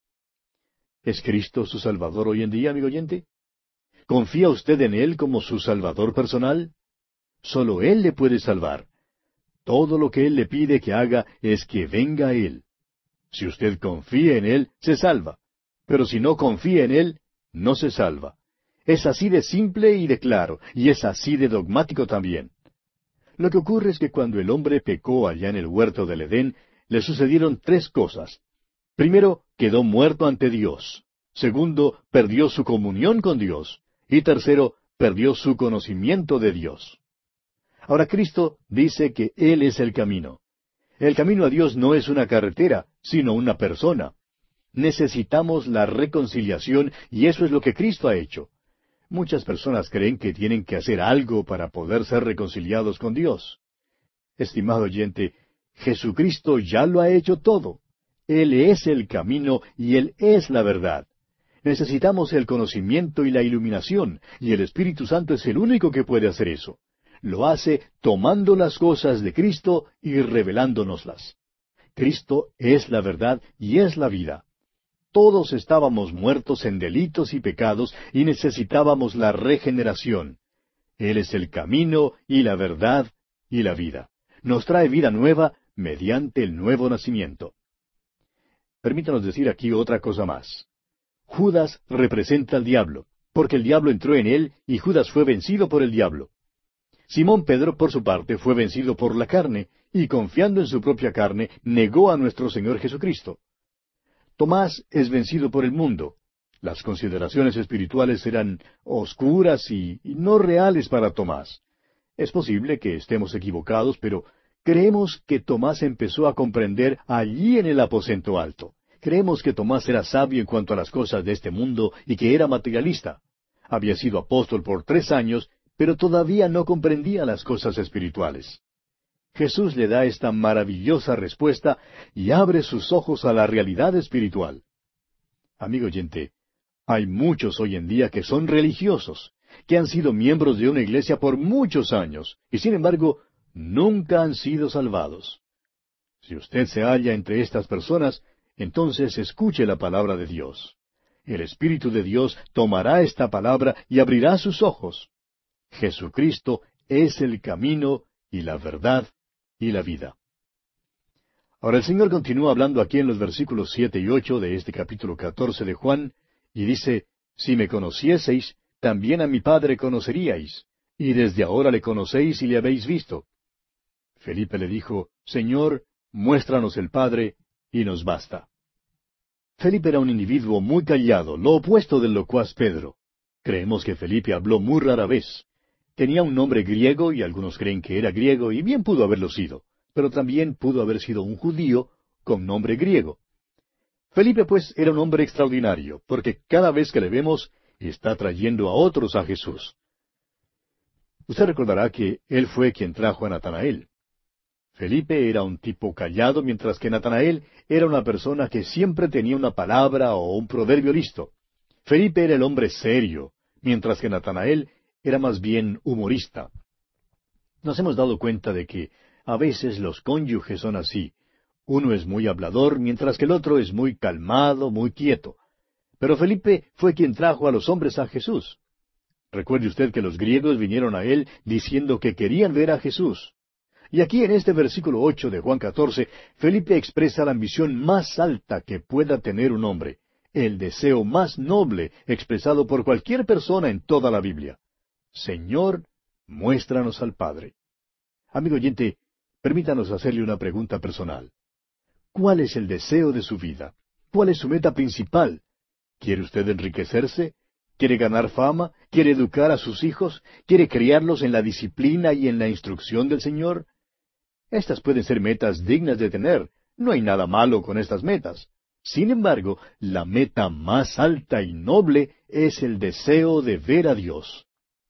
Speaker 1: ¿Es Cristo su Salvador hoy en día, amigo oyente? ¿Confía usted en Él como su Salvador personal? Solo Él le puede salvar. Todo lo que Él le pide que haga es que venga a Él. Si usted confía en Él, se salva. Pero si no confía en Él, no se salva. Es así de simple y de claro, y es así de dogmático también. Lo que ocurre es que cuando el hombre pecó allá en el huerto del Edén, le sucedieron 3 cosas. Primero, quedó muerto ante Dios. Segundo, perdió su comunión con Dios. Y tercero, perdió su conocimiento de Dios. Ahora Cristo dice que Él es el camino. El camino a Dios no es una carretera, sino una persona. Necesitamos la reconciliación y eso es lo que Cristo ha hecho. Muchas personas creen que tienen que hacer algo para poder ser reconciliados con Dios. Estimado oyente, Jesucristo ya lo ha hecho todo. Él es el camino y Él es la verdad. Necesitamos el conocimiento y la iluminación, y el Espíritu Santo es el único que puede hacer eso. Lo hace tomando las cosas de Cristo y revelándonoslas. Cristo es la verdad y es la vida. Todos estábamos muertos en delitos y pecados y necesitábamos la regeneración. Él es el camino y la verdad y la vida. Nos trae vida nueva mediante el nuevo nacimiento. Permítanos decir aquí otra cosa más. Judas representa al diablo, porque el diablo entró en él y Judas fue vencido por el diablo. Simón Pedro, por su parte, fue vencido por la carne, y confiando en su propia carne, negó a nuestro Señor Jesucristo. Tomás es vencido por el mundo. Las consideraciones espirituales eran oscuras y no reales para Tomás. Es posible que estemos equivocados, pero creemos que Tomás empezó a comprender allí en el aposento alto. Creemos que Tomás era sabio en cuanto a las cosas de este mundo y que era materialista. Había sido apóstol por 3 años, pero todavía no comprendía las cosas espirituales. Jesús le da esta maravillosa respuesta y abre sus ojos a la realidad espiritual. Amigo oyente, hay muchos hoy en día que son religiosos, que han sido miembros de una iglesia por muchos años, y sin embargo, nunca han sido salvados. Si usted se halla entre estas personas, entonces escuche la palabra de Dios. El Espíritu de Dios tomará esta palabra y abrirá sus ojos. Jesucristo es el camino y la verdad y la vida. Ahora el Señor continúa hablando aquí en los versículos 7 y 8 de este capítulo 14 de Juan, y dice, Si me conocieseis, también a mi Padre conoceríais, y desde ahora le conocéis y le habéis visto. Felipe le dijo, Señor, muéstranos el Padre, y nos basta. Felipe era un individuo muy callado, lo opuesto del locuaz Pedro. Creemos que Felipe habló muy rara vez. Tenía un nombre griego y algunos creen que era griego y bien pudo haberlo sido, pero también pudo haber sido un judío con nombre griego. Felipe pues era un hombre extraordinario, porque cada vez que le vemos está trayendo a otros a Jesús. Usted recordará que él fue quien trajo a Natanael. Felipe era un tipo callado, mientras que Natanael era una persona que siempre tenía una palabra o un proverbio listo. Felipe era el hombre serio, mientras que Natanael era más bien humorista. Nos hemos dado cuenta de que a veces los cónyuges son así. Uno es muy hablador, mientras que el otro es muy calmado, muy quieto. Pero Felipe fue quien trajo a los hombres a Jesús. Recuerde usted que los griegos vinieron a él diciendo que querían ver a Jesús. Y aquí en este versículo 8 de Juan 14, Felipe expresa la ambición más alta que pueda tener un hombre, el deseo más noble expresado por cualquier persona en toda la Biblia. Señor, muéstranos al Padre. Amigo oyente, permítanos hacerle una pregunta personal. ¿Cuál es el deseo de su vida? ¿Cuál es su meta principal? ¿Quiere usted enriquecerse? ¿Quiere ganar fama? ¿Quiere educar a sus hijos? ¿Quiere criarlos en la disciplina y en la instrucción del Señor? Estas pueden ser metas dignas de tener. No hay nada malo con estas metas. Sin embargo, la meta más alta y noble es el deseo de ver a Dios.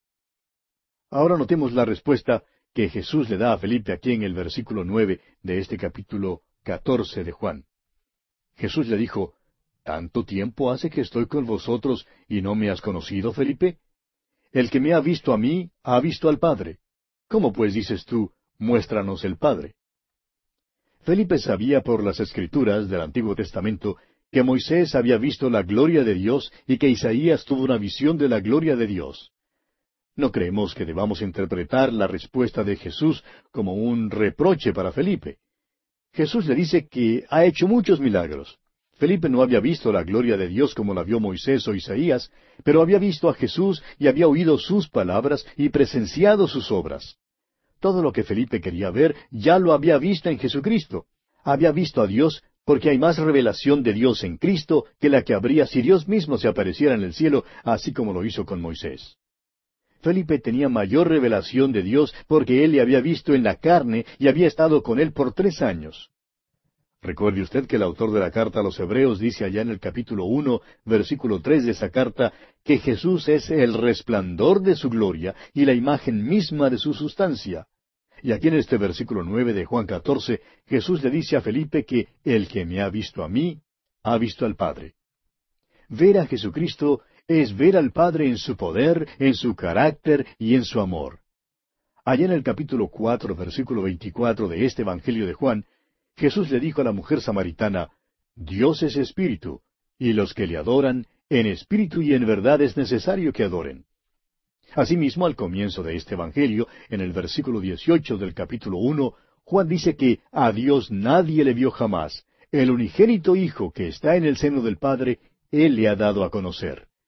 Speaker 1: Ahora notemos la respuesta que Jesús le da a Felipe aquí en el versículo 9 de este capítulo 14 de Juan. Jesús le dijo, ¿Tanto tiempo hace que estoy con vosotros y no me has conocido, Felipe? El que me ha visto a mí, ha visto al Padre. ¿Cómo pues dices tú, muéstranos el Padre? Felipe sabía por las Escrituras del Antiguo Testamento que Moisés había visto la gloria de Dios y que Isaías tuvo una visión de la gloria de Dios. No creemos que debamos interpretar la respuesta de Jesús como un reproche para Felipe. Jesús le dice que ha hecho muchos milagros. Felipe no había visto la gloria de Dios como la vio Moisés o Isaías, pero había visto a Jesús y había oído sus palabras y presenciado sus obras. Todo lo que Felipe quería ver ya lo había visto en Jesucristo. Había visto a Dios porque hay más revelación de Dios en Cristo que la que habría si Dios mismo se apareciera en el cielo, así como lo hizo con Moisés. Felipe tenía mayor revelación de Dios porque él le había visto en la carne y había estado con él por 3 años. Recuerde usted que el autor de la carta a los Hebreos dice allá en el capítulo 1, versículo 3 de esa carta, que Jesús es el resplandor de su gloria y la imagen misma de su sustancia. Y aquí en este versículo 9 de Juan 14, Jesús le dice a Felipe que el que me ha visto a mí, ha visto al Padre. Ver a Jesucristo es ver al Padre en su poder, en su carácter y en su amor. Allá en el capítulo 4, versículo 24 de este Evangelio de Juan, Jesús le dijo a la mujer samaritana, Dios es espíritu, y los que le adoran, en espíritu y en verdad es necesario que adoren. Asimismo, al comienzo de este Evangelio, en el versículo 18 del capítulo 1, Juan dice que a Dios nadie le vio jamás. El unigénito Hijo que está en el seno del Padre, Él le ha dado a conocer.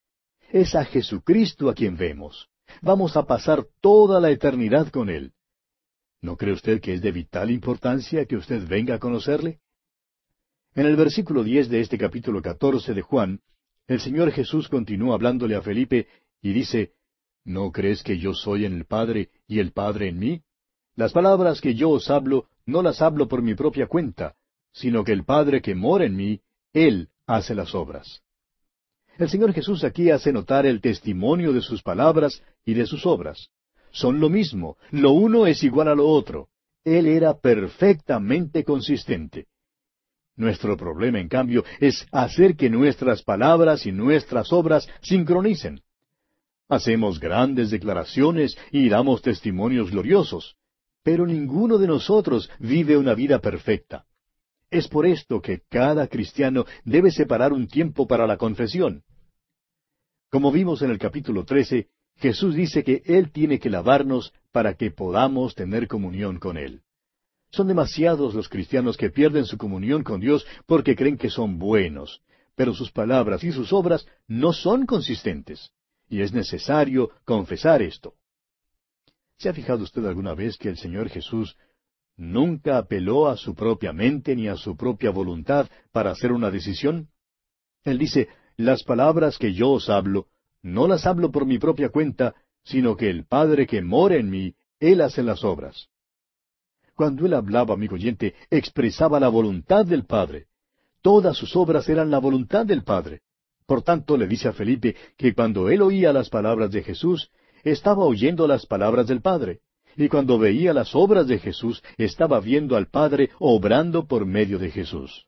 Speaker 1: Es a Jesucristo a quien vemos. Vamos a pasar toda la eternidad con Él. ¿No cree usted que es de vital importancia que usted venga a conocerle? En el versículo 10 de este capítulo 14 de Juan, el Señor Jesús continúa hablándole a Felipe y dice, ¿no crees que yo soy en el Padre y el Padre en mí? Las palabras que yo os hablo, no las hablo por mi propia cuenta, sino que el Padre que mora en mí, Él hace las obras. El Señor Jesús aquí hace notar el testimonio de sus palabras y de sus obras. Son lo mismo, lo uno es igual a lo otro. Él era perfectamente consistente. Nuestro problema, en cambio, es hacer que nuestras palabras y nuestras obras sincronicen. Hacemos grandes declaraciones y damos testimonios gloriosos, pero ninguno de nosotros vive una vida perfecta. Es por esto que cada cristiano debe separar un tiempo para la confesión. Como vimos en el capítulo 13, Jesús dice que Él tiene que lavarnos para que podamos tener comunión con Él. Son demasiados los cristianos que pierden su comunión con Dios porque creen que son buenos, pero sus palabras y sus obras no son consistentes, y es necesario confesar esto. ¿Se ha fijado usted alguna vez que el Señor Jesús nunca apeló a su propia mente ni a su propia voluntad para hacer una decisión? Él dice, las palabras que yo os hablo, no las hablo por mi propia cuenta, sino que el Padre que mora en mí, Él hace las obras. Cuando Él hablaba, amigo oyente, expresaba la voluntad del Padre. Todas sus obras eran la voluntad del Padre. Por tanto, le dice a Felipe que cuando él oía las palabras de Jesús, estaba oyendo las palabras del Padre. Y cuando veía las obras de Jesús, estaba viendo al Padre obrando por medio de Jesús.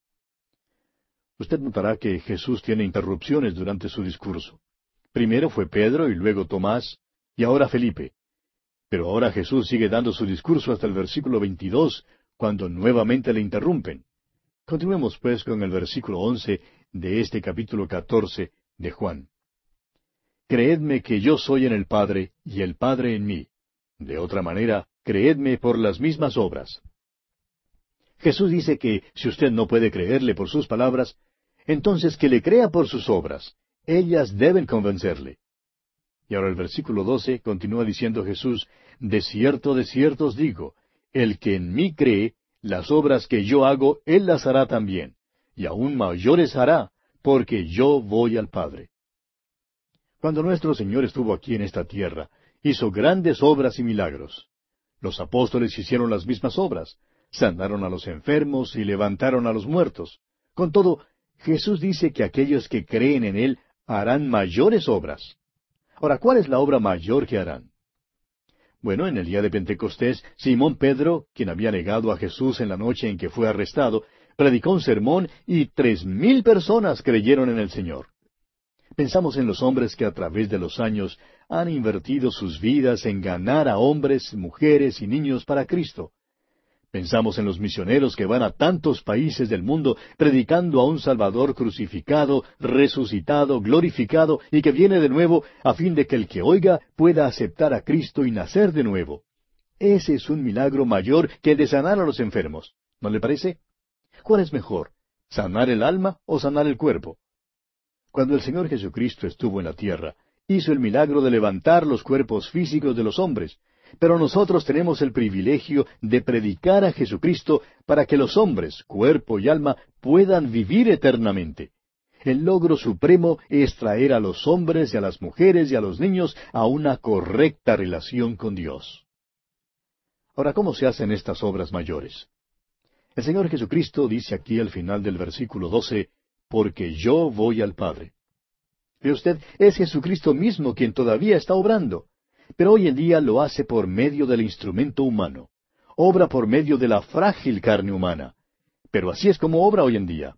Speaker 1: Usted notará que Jesús tiene interrupciones durante su discurso. Primero fue Pedro y luego Tomás, y ahora Felipe. Pero ahora Jesús sigue dando su discurso hasta el versículo 22, cuando nuevamente le interrumpen. Continuemos pues con el versículo 11 de este capítulo 14 de Juan. Creedme que yo soy en el Padre y el Padre en mí. De otra manera, creedme por las mismas obras. Jesús dice que si usted no puede creerle por sus palabras, entonces que le crea por sus obras. Ellas deben convencerle. Y ahora el versículo 12 continúa diciendo Jesús, de cierto os digo, el que en mí cree, las obras que yo hago, él las hará también, y aún mayores hará, porque yo voy al Padre. Cuando nuestro Señor estuvo aquí en esta tierra, hizo grandes obras y milagros. Los apóstoles hicieron las mismas obras, sanaron a los enfermos y levantaron a los muertos. Con todo, Jesús dice que aquellos que creen en Él harán mayores obras. Ahora, ¿cuál es la obra mayor que harán? Bueno, en el día de Pentecostés, Simón Pedro, quien había negado a Jesús en la noche en que fue arrestado, predicó un sermón y 3,000 personas creyeron en el Señor. Pensamos en los hombres que a través de los años han invertido sus vidas en ganar a hombres, mujeres y niños para Cristo. Pensamos en los misioneros que van a tantos países del mundo predicando a un Salvador crucificado, resucitado, glorificado y que viene de nuevo a fin de que el que oiga pueda aceptar a Cristo y nacer de nuevo. Ese es un milagro mayor que el de sanar a los enfermos. ¿No le parece? ¿Cuál es mejor? ¿Sanar el alma o sanar el cuerpo? Cuando el Señor Jesucristo estuvo en la tierra, hizo el milagro de levantar los cuerpos físicos de los hombres. Pero nosotros tenemos el privilegio de predicar a Jesucristo para que los hombres, cuerpo y alma, puedan vivir eternamente. El logro supremo es traer a los hombres y a las mujeres y a los niños a una correcta relación con Dios. Ahora, ¿cómo se hacen estas obras mayores? El Señor Jesucristo dice aquí al final del versículo 12, porque yo voy al Padre. ¿Ve usted? Es Jesucristo mismo quien todavía está obrando. Pero hoy en día lo hace por medio del instrumento humano. Obra por medio de la frágil carne humana. Pero así es como obra hoy en día.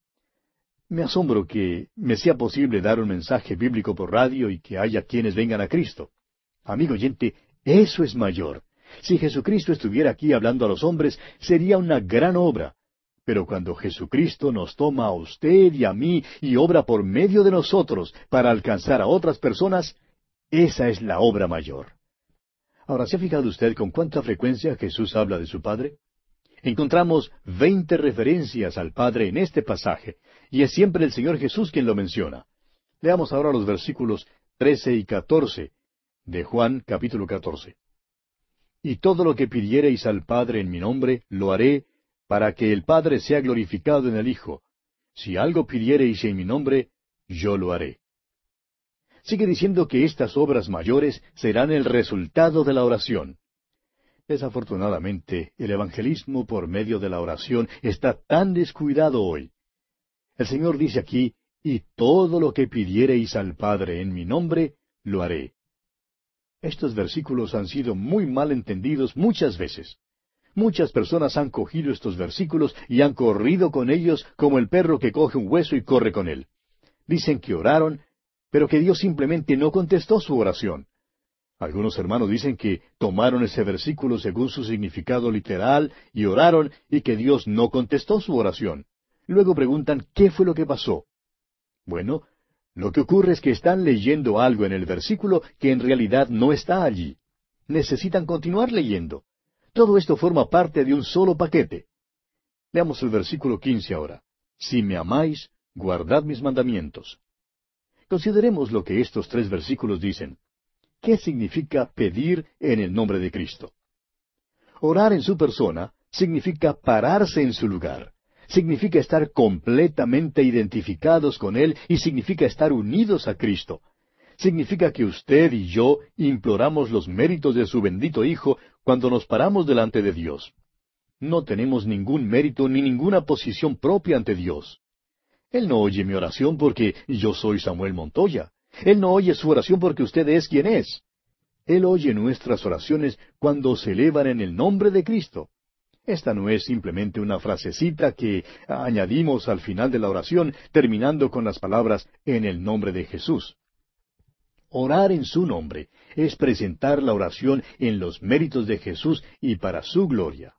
Speaker 1: Me asombro que me sea posible dar un mensaje bíblico por radio y que haya quienes vengan a Cristo. Amigo oyente, eso es mayor. Si Jesucristo estuviera aquí hablando a los hombres, sería una gran obra. Pero cuando Jesucristo nos toma a usted y a mí y obra por medio de nosotros para alcanzar a otras personas, esa es la obra mayor. Ahora, ¿se ha fijado usted con cuánta frecuencia Jesús habla de su Padre? Encontramos 20 referencias al Padre en este pasaje, y es siempre el Señor Jesús quien lo menciona. Leamos ahora los versículos 13 y 14 de Juan capítulo 14. Y todo lo que pidiereis al Padre en mi nombre, lo haré, para que el Padre sea glorificado en el Hijo. Si algo pidiereis en mi nombre, yo lo haré. Sigue diciendo que estas obras mayores serán el resultado de la oración. Desafortunadamente, el evangelismo por medio de la oración está tan descuidado hoy. El Señor dice aquí, y todo lo que pidiereis al Padre en mi nombre, lo haré. Estos versículos han sido muy mal entendidos muchas veces. Muchas personas han cogido estos versículos y han corrido con ellos como el perro que coge un hueso y corre con él. Dicen que oraron, pero que Dios simplemente no contestó su oración. Algunos hermanos dicen que tomaron ese versículo según su significado literal y oraron y que Dios no contestó su oración. Luego preguntan ¿qué fue lo que pasó? Bueno, lo que ocurre es que están leyendo algo en el versículo que en realidad no está allí. Necesitan continuar leyendo. Todo esto forma parte de un solo paquete. Leamos el versículo 15 ahora. Si me amáis, guardad mis mandamientos. Consideremos lo que estos tres versículos dicen. ¿Qué significa pedir en el nombre de Cristo? Orar en su persona significa pararse en su lugar. Significa estar completamente identificados con Él y significa estar unidos a Cristo. Significa que usted y yo imploramos los méritos de su bendito Hijo cuando nos paramos delante de Dios. No tenemos ningún mérito ni ninguna posición propia ante Dios. Él no oye mi oración porque yo soy Samuel Montoya. Él no oye su oración porque usted es quien es. Él oye nuestras oraciones cuando se elevan en el nombre de Cristo. Esta no es simplemente una frasecita que añadimos al final de la oración, terminando con las palabras en el nombre de Jesús. Orar en su nombre es presentar la oración en los méritos de Jesús y para su gloria.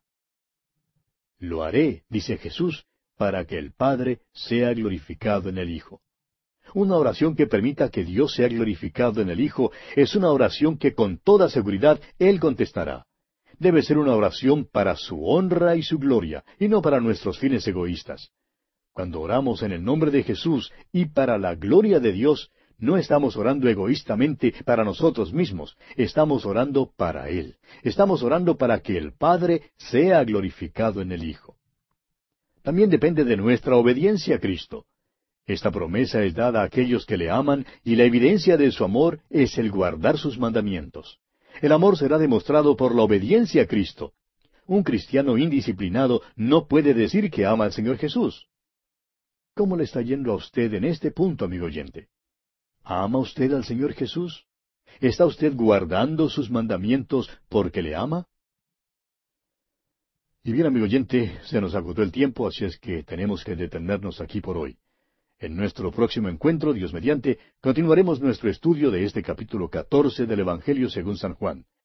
Speaker 1: Lo haré, dice Jesús, para que el Padre sea glorificado en el Hijo. Una oración que permita que Dios sea glorificado en el Hijo es una oración que con toda seguridad Él contestará. Debe ser una oración para su honra y su gloria, y no para nuestros fines egoístas. Cuando oramos en el nombre de Jesús y para la gloria de Dios, no estamos orando egoístamente para nosotros mismos, estamos orando para Él. Estamos orando para que el Padre sea glorificado en el Hijo. También depende de nuestra obediencia a Cristo. Esta promesa es dada a aquellos que le aman y la evidencia de su amor es el guardar sus mandamientos. El amor será demostrado por la obediencia a Cristo. Un cristiano indisciplinado no puede decir que ama al Señor Jesús. ¿Cómo le está yendo a usted en este punto, amigo oyente? ¿Ama usted al Señor Jesús? ¿Está usted guardando sus mandamientos porque le ama? Y bien, amigo oyente, se nos agotó el tiempo, así es que tenemos que detenernos aquí por hoy. En nuestro próximo encuentro, Dios mediante, continuaremos nuestro estudio de este capítulo 14 del Evangelio según San Juan.